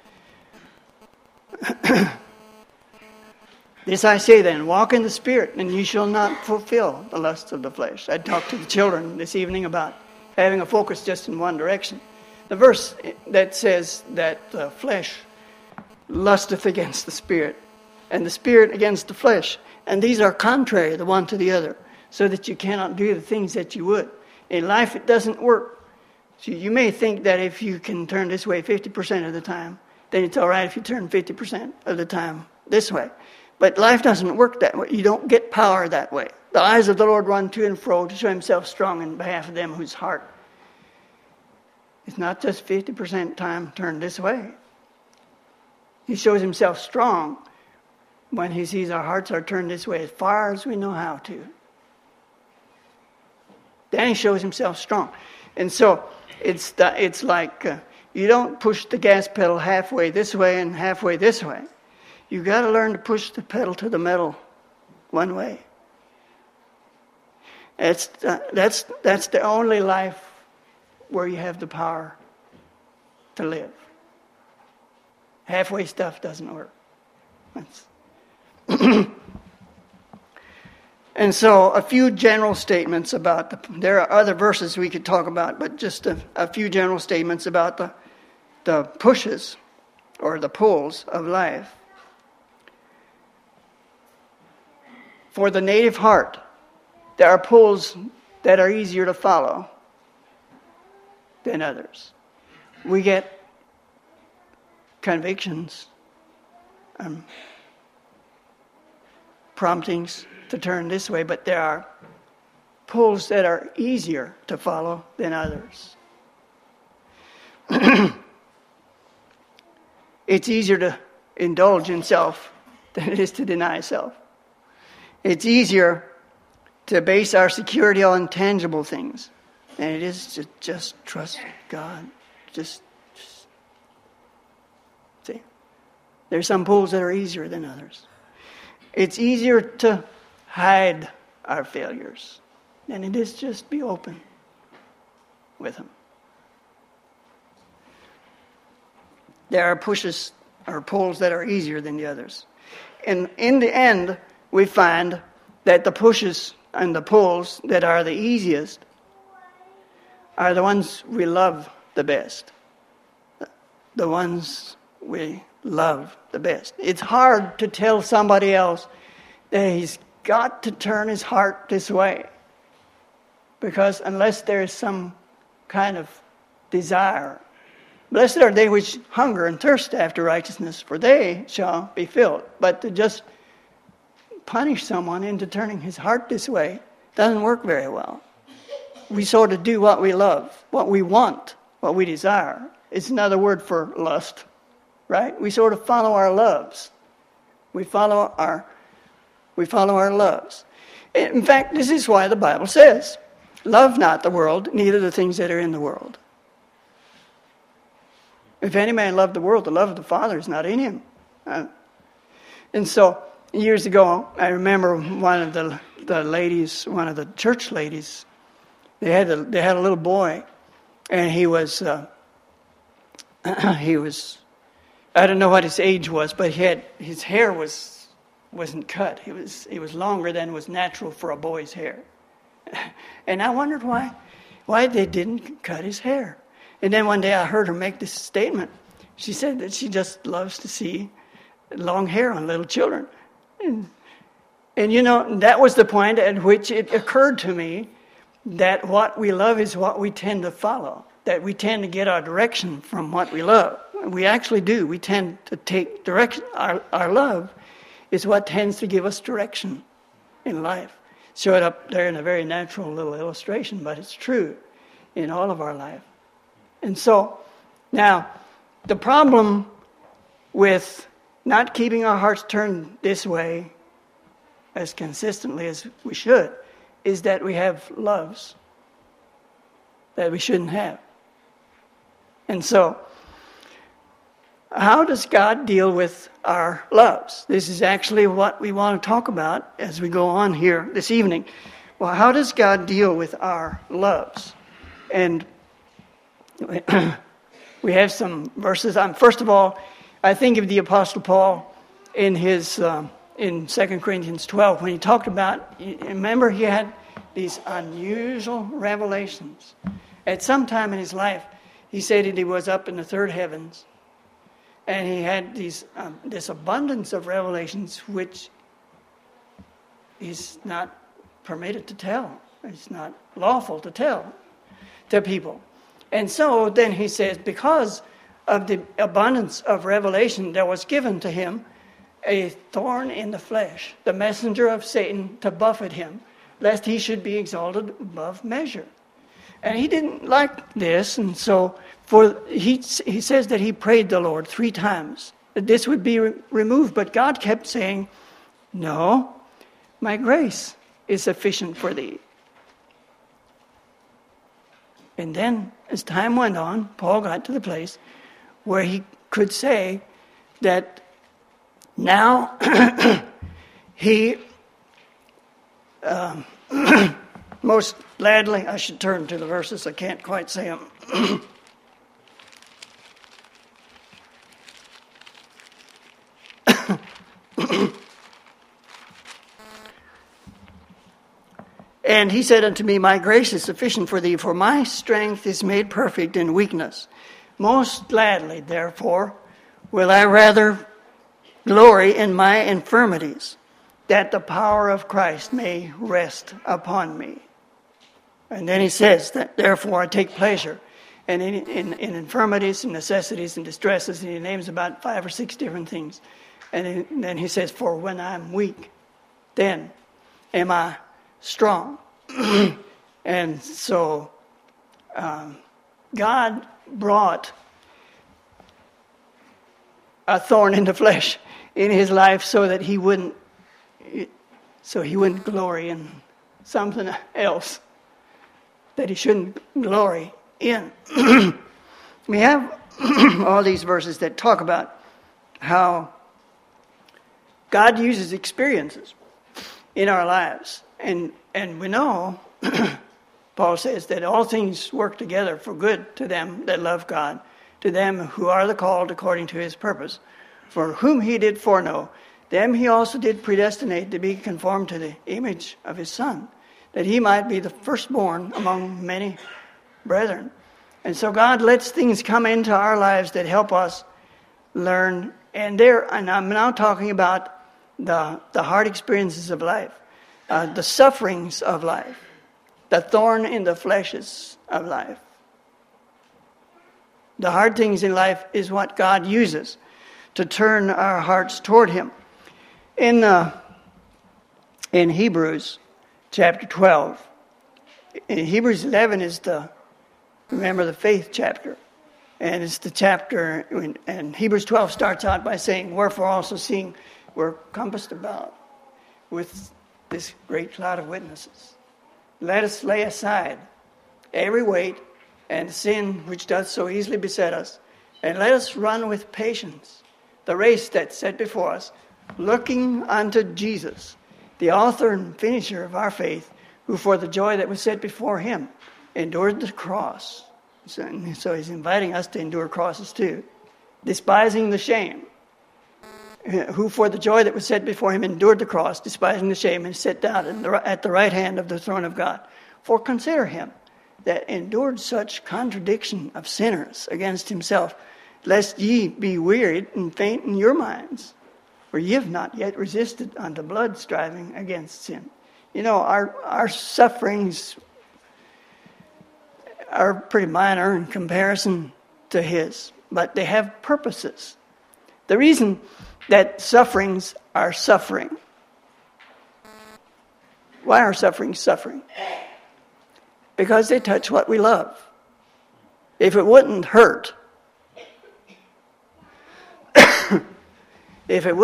This I say then, walk in the Spirit, and you shall not fulfill the lusts of the flesh. I talked to the children this evening about having a focus just in one direction. The verse that says that the flesh lusteth against the Spirit, and the Spirit against the flesh. And these are contrary the one to the other, so that you cannot do the things that you would. In life, it doesn't work. So you may think that if you can turn this way 50% of the time, then it's all right if you turn 50% of the time this way. But life doesn't work that way. You don't get power that way. The eyes of the Lord run to and fro to show Himself strong in behalf of them whose heart is not just 50% time turned this way. He shows himself strong when he sees our hearts are turned this way as far as we know how to. Then he shows himself strong. And so it's like you don't push the gas pedal halfway this way and halfway this way. You got to learn to push the pedal to the metal one way. That's the only life where you have the power to live. Halfway stuff doesn't work. And so a few general statements about there are other verses we could talk about, but just a few general statements about the pushes or the pulls of life. For the native heart, there are pulls that are easier to follow than others. We get convictions, promptings to turn this way, but there are pulls that are easier to follow than others. It's easier to indulge in self than it is to deny self. It's easier to base our security on tangible things than it is to just trust God. Just see. There's some pulls that are easier than others. It's easier to hide our failures than it is just be open with them. There are pushes or pulls that are easier than the others. And in the end, we find that the pushes and the pulls that are the easiest are the ones we love the best. The ones we love the best. It's hard to tell somebody else that he's got to turn his heart this way, because unless there is some kind of desire, blessed are they which hunger and thirst after righteousness, for they shall be filled. But to just punish someone into turning his heart this way doesn't work very well. We sort of do what we love, what we want, what we desire. It's another word for lust, right? We sort of follow our loves. We follow our loves. In fact, this is why the Bible says, love not the world, neither the things that are in the world. If any man love the world, the love of the Father is not in him. And so, years ago, I remember one of the ladies, one of the church ladies, they had a little boy, and he was I don't know what his age was, but his hair wasn't cut. It was longer than was natural for a boy's hair. And I wondered why they didn't cut his hair. And then one day I heard her make this statement. She said that she just loves to see long hair on little children. And you know, that was the point at which it occurred to me that what we love is what we tend to follow, that we tend to get our direction from what we love. We actually do. We tend to take direction. Our love is what tends to give us direction in life. Show it up there in a very natural little illustration, but it's true in all of our life. And so, now, the problem with not keeping our hearts turned this way as consistently as we should is that we have loves that we shouldn't have. And so, how does God deal with our loves? This is actually what we want to talk about as we go on here this evening. Well, how does God deal with our loves? And we have some verses. First of all, I think of the Apostle Paul in his in 2 Corinthians 12 when he talked about. Remember, he had these unusual revelations. At some time in his life, he said that he was up in the third heavens, and he had this abundance of revelations which he's not permitted to tell. It's not lawful to tell to people. And so then he says, because of the abundance of revelation that was given to him, a thorn in the flesh, the messenger of Satan to buffet him, lest he should be exalted above measure. And he didn't like this, and so he says that he prayed the Lord 3 times that this would be removed. But God kept saying, no, my grace is sufficient for thee. And then, as time went on, Paul got to the place where he could say that now he, most gladly, I should turn to the verses, I can't quite say them. And he said unto me, my grace is sufficient for thee, for my strength is made perfect in weakness. Most gladly, therefore, will I rather glory in my infirmities, that the power of Christ may rest upon me. And then he says that, therefore, I take pleasure in infirmities and necessities and distresses, and he names about 5 or 6 different things. And then he says, for when I'm weak, then am I strong. And so God brought a thorn in the flesh in his life so that he wouldn't glory in something else that he shouldn't glory in. We have all these verses that talk about how God uses experiences in our lives. And we know, Paul says, that all things work together for good to them that love God, to them who are the called according to his purpose. For whom he did foreknow, them he also did predestinate to be conformed to the image of his Son, that he might be the firstborn among many brethren. And so God lets things come into our lives that help us learn. And I'm now talking about the hard experiences of life. The sufferings of life, the thorn in the fleshes of life. The hard things in life is what God uses to turn our hearts toward him. In Hebrews chapter 12, in Hebrews 11 is the faith chapter. And it's the chapter, and Hebrews 12 starts out by saying, wherefore also seeing we're compassed about with this great cloud of witnesses, let us lay aside every weight and sin which doth so easily beset us, and let us run with patience the race that's set before us, looking unto Jesus, the author and finisher of our faith, who for the joy that was set before him endured the cross. So he's inviting us to endure crosses too, despising the shame, who for the joy that was set before him endured the cross, despising the shame, and sat down at the right hand of the throne of God. For consider him that endured such contradiction of sinners against himself, lest ye be wearied and faint in your minds, for ye have not yet resisted unto blood striving against sin. You know, our sufferings are pretty minor in comparison to his, but they have purposes. The reason that sufferings are suffering. Why are sufferings suffering? Because they touch what we love. If it wouldn't hurt, there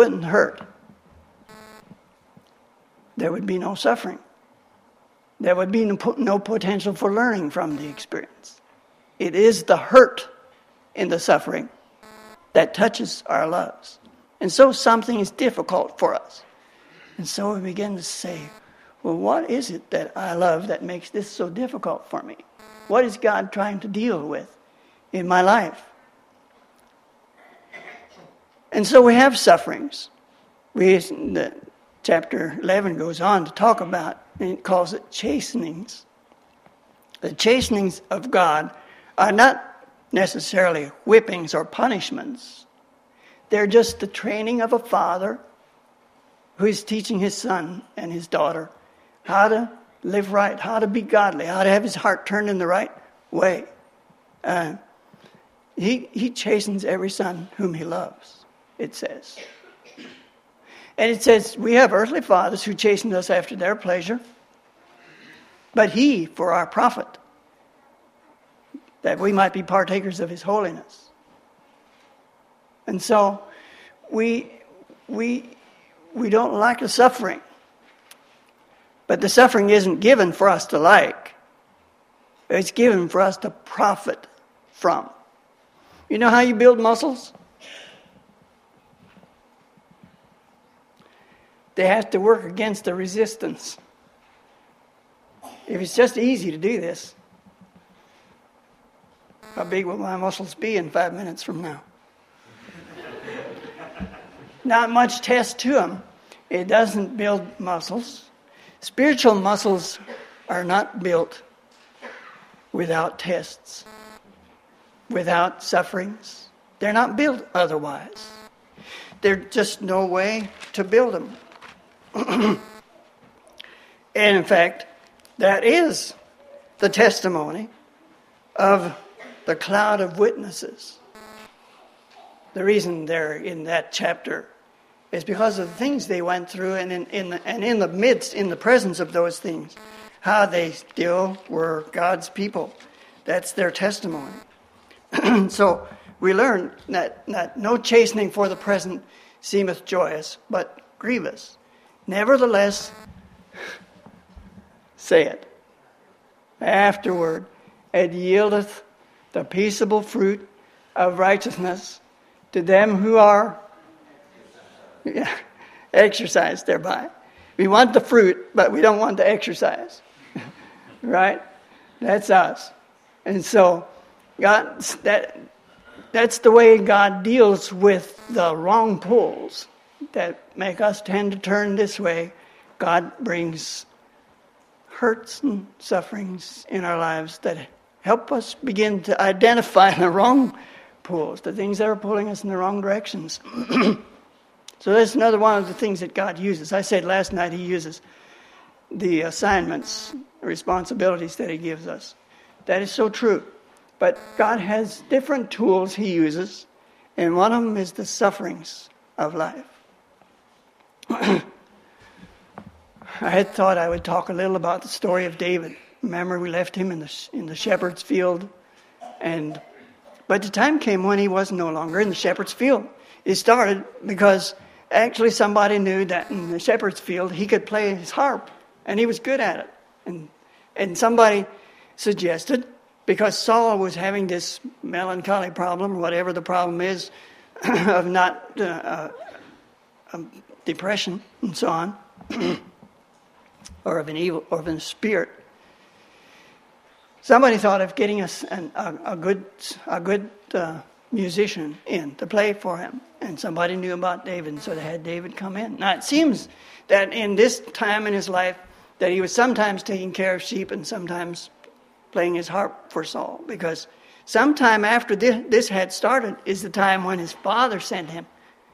would be no suffering. There would be no potential for learning from the experience. It is the hurt in the suffering that touches our loves. And so something is difficult for us. And so we begin to say, well, what is it that I love that makes this so difficult for me? What is God trying to deal with in my life? And so we have sufferings. Chapter 11 goes on to talk about, and it calls it chastenings. The chastenings of God are not necessarily whippings or punishments. They're just the training of a father who is teaching his son and his daughter how to live right, how to be godly, how to have his heart turned in the right way. He chastens every son whom he loves, it says. And it says, we have earthly fathers who chasten us after their pleasure, but he for our profit, that we might be partakers of his holiness. And so we don't like the suffering. But the suffering isn't given for us to like. It's given for us to profit from. You know how you build muscles? They have to work against the resistance. If it's just easy to do this, how big will my muscles be in 5 minutes from now? Not much test to them. It doesn't build muscles. Spiritual muscles are not built without tests, without sufferings. They're not built otherwise. There's just no way to build them. And in fact, that is the testimony of the cloud of witnesses. The reason they're in that chapter is because of the things they went through, and in the midst, in the presence of those things, how they still were God's people. That's their testimony. So we learn that no chastening for the present seemeth joyous, but grievous. Nevertheless, say it, afterward it yieldeth the peaceable fruit of righteousness to them who are exercised thereby. We want the fruit, but we don't want the exercise. Right? That's us. And so that's the way God deals with the wrong pulls that make us tend to turn this way. God brings hurts and sufferings in our lives that help us begin to identify the wrong pulls, the things that are pulling us in the wrong directions. So that's another one of the things that God uses. I said last night He uses the assignments, responsibilities that He gives us. That is so true. But God has different tools He uses, and one of them is the sufferings of life. I had thought I would talk a little about the story of David. Remember, we left him in the shepherd's field, but the time came when he was no longer in the shepherd's field. It started because actually somebody knew that in the shepherd's field he could play his harp, and he was good at it. And somebody suggested, because Saul was having this melancholy problem, whatever the problem is, of not depression and so on, or of an evil, or of a spirit. Somebody thought of getting a good musician in to play for him, and somebody knew about David, so they had David come in. Now it seems that in this time in his life that he was sometimes taking care of sheep and sometimes playing his harp for Saul, because sometime after this had started is the time when his father sent him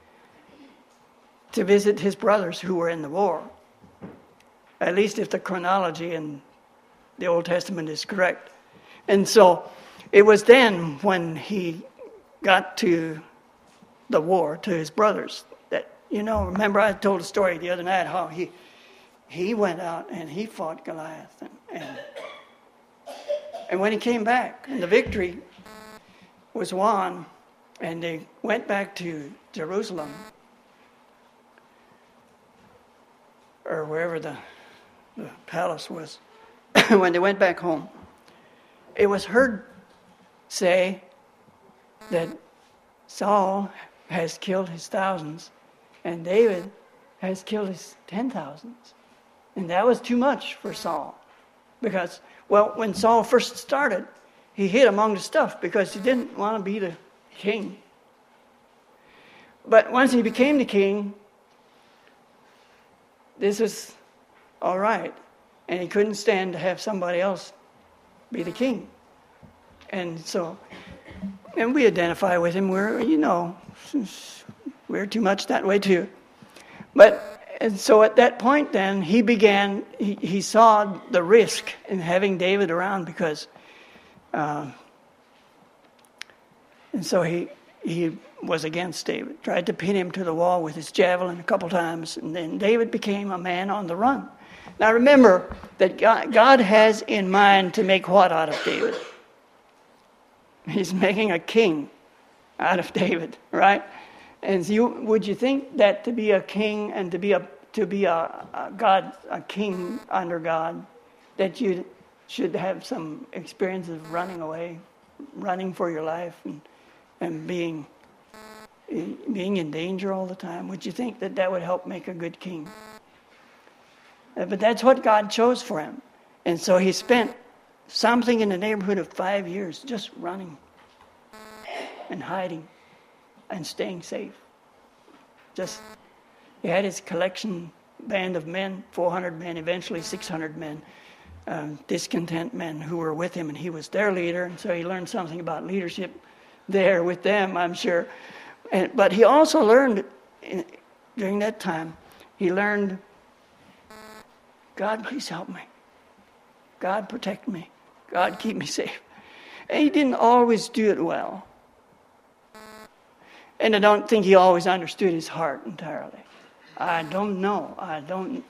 to visit his brothers who were in the war. At least if the chronology in the Old Testament is correct. And so it was then when he got to the war, to his brothers, that, remember I told a story the other night how he went out and he fought Goliath. And when he came back, and the victory was won, and they went back to Jerusalem, or wherever the palace was, when they went back home, it was heard say that Saul has killed his thousands and David has killed his 10,000s. And that was too much for Saul. Because, when Saul first started, he hid among the stuff because he didn't want to be the king. But once he became the king, this was all right. And he couldn't stand to have somebody else be the king. And we identify with him. We're too much that way too. And so at that point then, he saw the risk in having David around because, and so he was against David, tried to pin him to the wall with his javelin a couple times, and then David became a man on the run. Now remember that God has in mind to make what out of David? He's making a king out of David, right? And so would you think that to be a king and to be a king under God, that you should have some experience of running away, running for your life, and being in danger all the time? Would you think that would help make a good king? But that's what God chose for him. And so he spent something in the neighborhood of 5 years just running and hiding and staying safe. He had his collection band of men, 400 men, eventually 600 men, discontent men who were with him, and he was their leader, and so he learned something about leadership there with them, I'm sure. But he also learned, during that time, God, please help me. God, protect me. God, keep me safe. And he didn't always do it well. And I don't think he always understood his heart entirely. I don't know. I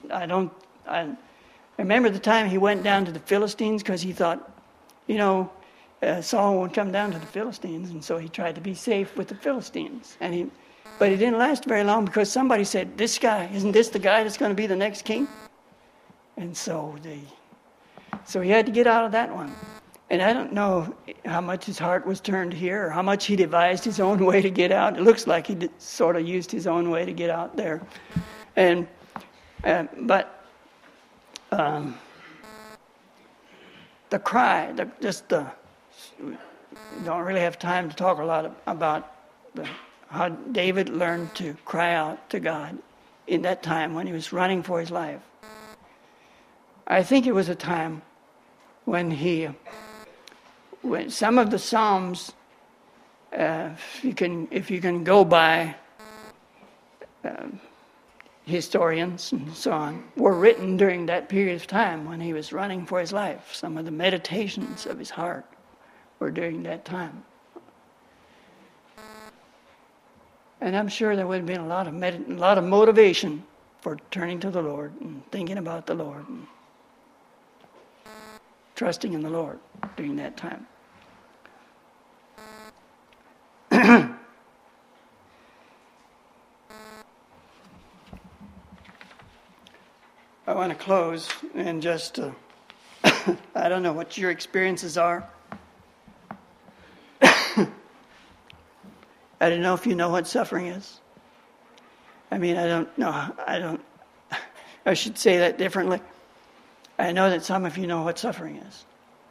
remember the time he went down to the Philistines because he thought, Saul won't come down to the Philistines, and so he tried to be safe with the Philistines. But he didn't last very long because somebody said, isn't this the guy that's going to be the next king? And so he had to get out of that one. And I don't know how much his heart was turned here or how much he devised his own way to get out. It looks like he sort of used his own way to get out there. But the cry, we don't really have time to talk a lot about how David learned to cry out to God in that time when he was running for his life. I think it was a time when some of the Psalms, if you can go by historians and so on, were written during that period of time when he was running for his life. Some of the meditations of his heart were during that time. And I'm sure there would have been a lot of motivation for turning to the Lord and thinking about the Lord and trusting in the Lord during that time. I want to close and just, I don't know what your experiences are. I don't know if you know what suffering is. I mean, I don't know. I should say that differently. I know that some of you know what suffering is.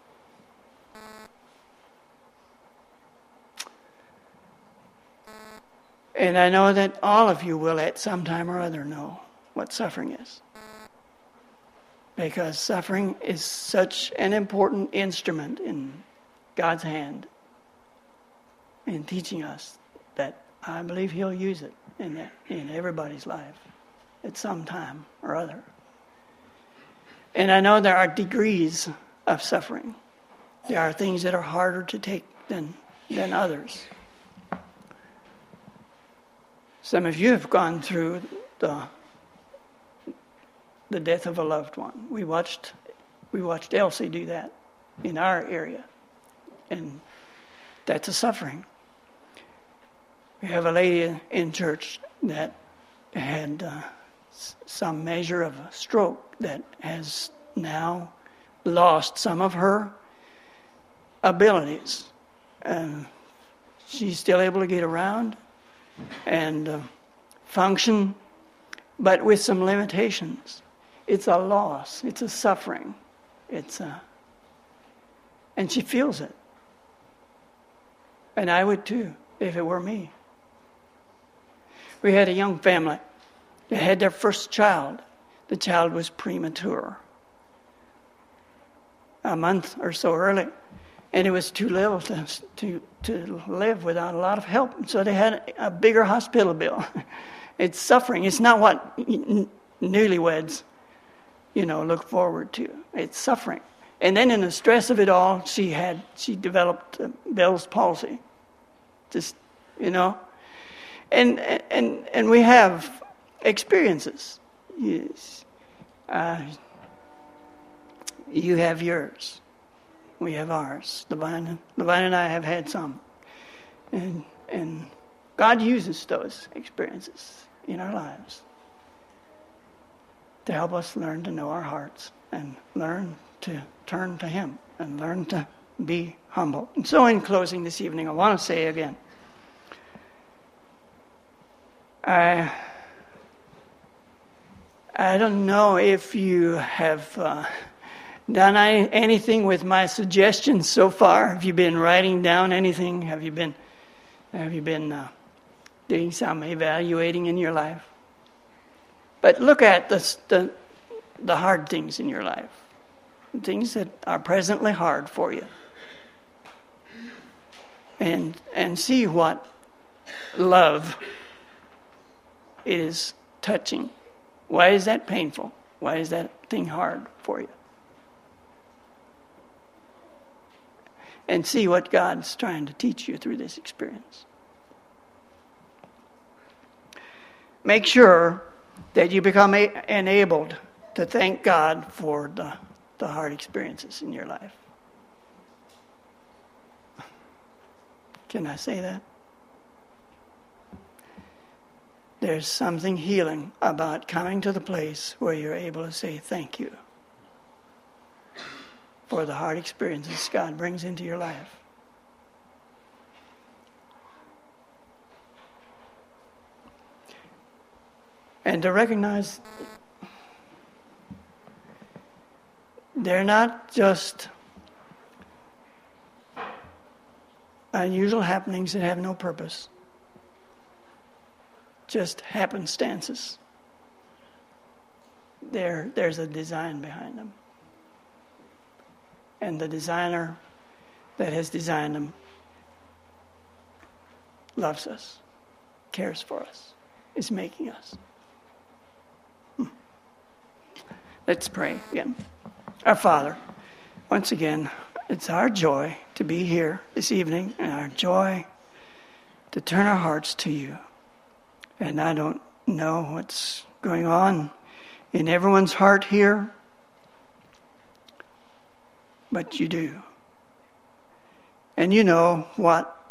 And I know that all of you will at some time or other know what suffering is. Because suffering is such an important instrument in God's hand in teaching us that I believe He'll use it in everybody's life at some time or other. And I know there are degrees of suffering. There are things that are harder to take than others. Some of you have gone through the death of a loved one. We watched Elsie do that in our area, and that's a suffering. We have a lady in church that had some measure of a stroke that has now lost some of her abilities. She's still able to get around and function, but with some limitations. It's a loss. It's a suffering. And she feels it. And I would too, if it were me. We had a young family. They had their first child. The child was premature, a month or so early, and it was too little to live without a lot of help. So they had a bigger hospital bill. It's suffering. It's not what newlyweds, look forward to. It's suffering. And then in the stress of it all, she developed Bell's palsy. And we have experiences. Yes. You have yours. We have ours. Levine and I have had some. And God uses those experiences in our lives to help us learn to know our hearts and learn to turn to Him and learn to be humble. And so in closing this evening, I want to say again, I don't know if you have done anything with my suggestions so far. Have you been writing down anything? Have you been doing some evaluating in your life? But look at the hard things in your life, things that are presently hard for you, and see what love is touching. Why is that painful? Why is that thing hard for you? And see what God's trying to teach you through this experience. Make sure that you become enabled to thank God for the hard experiences in your life. Can I say that? There's something healing about coming to the place where you're able to say thank you for the hard experiences God brings into your life. And to recognize they're not just unusual happenings that have no purpose, just happenstances. There's a design behind them. And the designer that has designed them loves us, cares for us, is making us. Let's pray again. Our Father, once again, it's our joy to be here this evening and our joy to turn our hearts to you. And I don't know what's going on in everyone's heart here, but you do. And you know what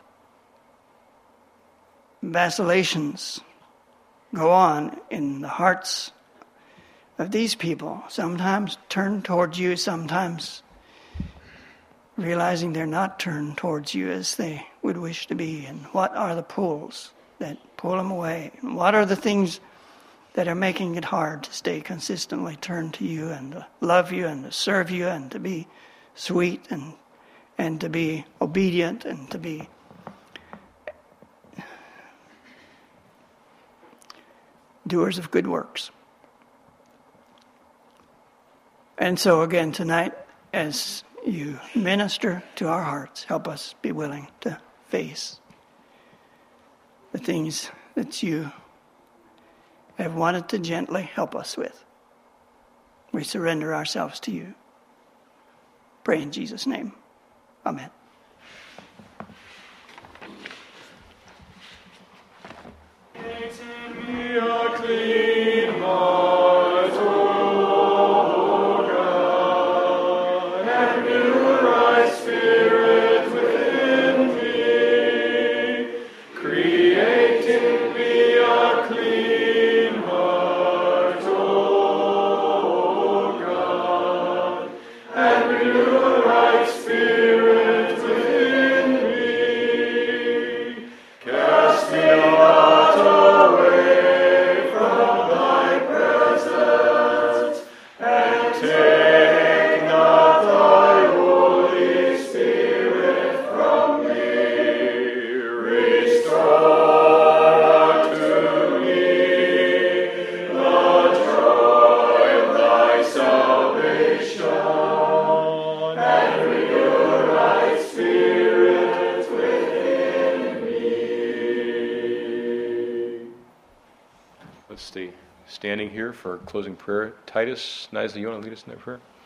vacillations go on in the hearts of these people, sometimes turned towards you, sometimes realizing they're not turned towards you as they would wish to be. And what are the pulls that pull them away? And what are the things that are making it hard to stay consistently turned to you and to love you and to serve you and to be sweet and to be obedient and to be doers of good works? And so again tonight, as you minister to our hearts, help us be willing to face the things that you have wanted to gently help us with. We surrender ourselves to you. Pray in Jesus' name. Amen. Create in me a clean heart, O God, and renew a right spirit within me. Create in me a clean heart, O God, and renew a right spirit within me. Cast me not away from thy presence, and take not thy Holy Spirit from me. Restore unto me the joy of thy salvation, and renew a right spirit within me. Let's stay standing here for closing prayer. Titus, Nisla, you want to lead us in that prayer?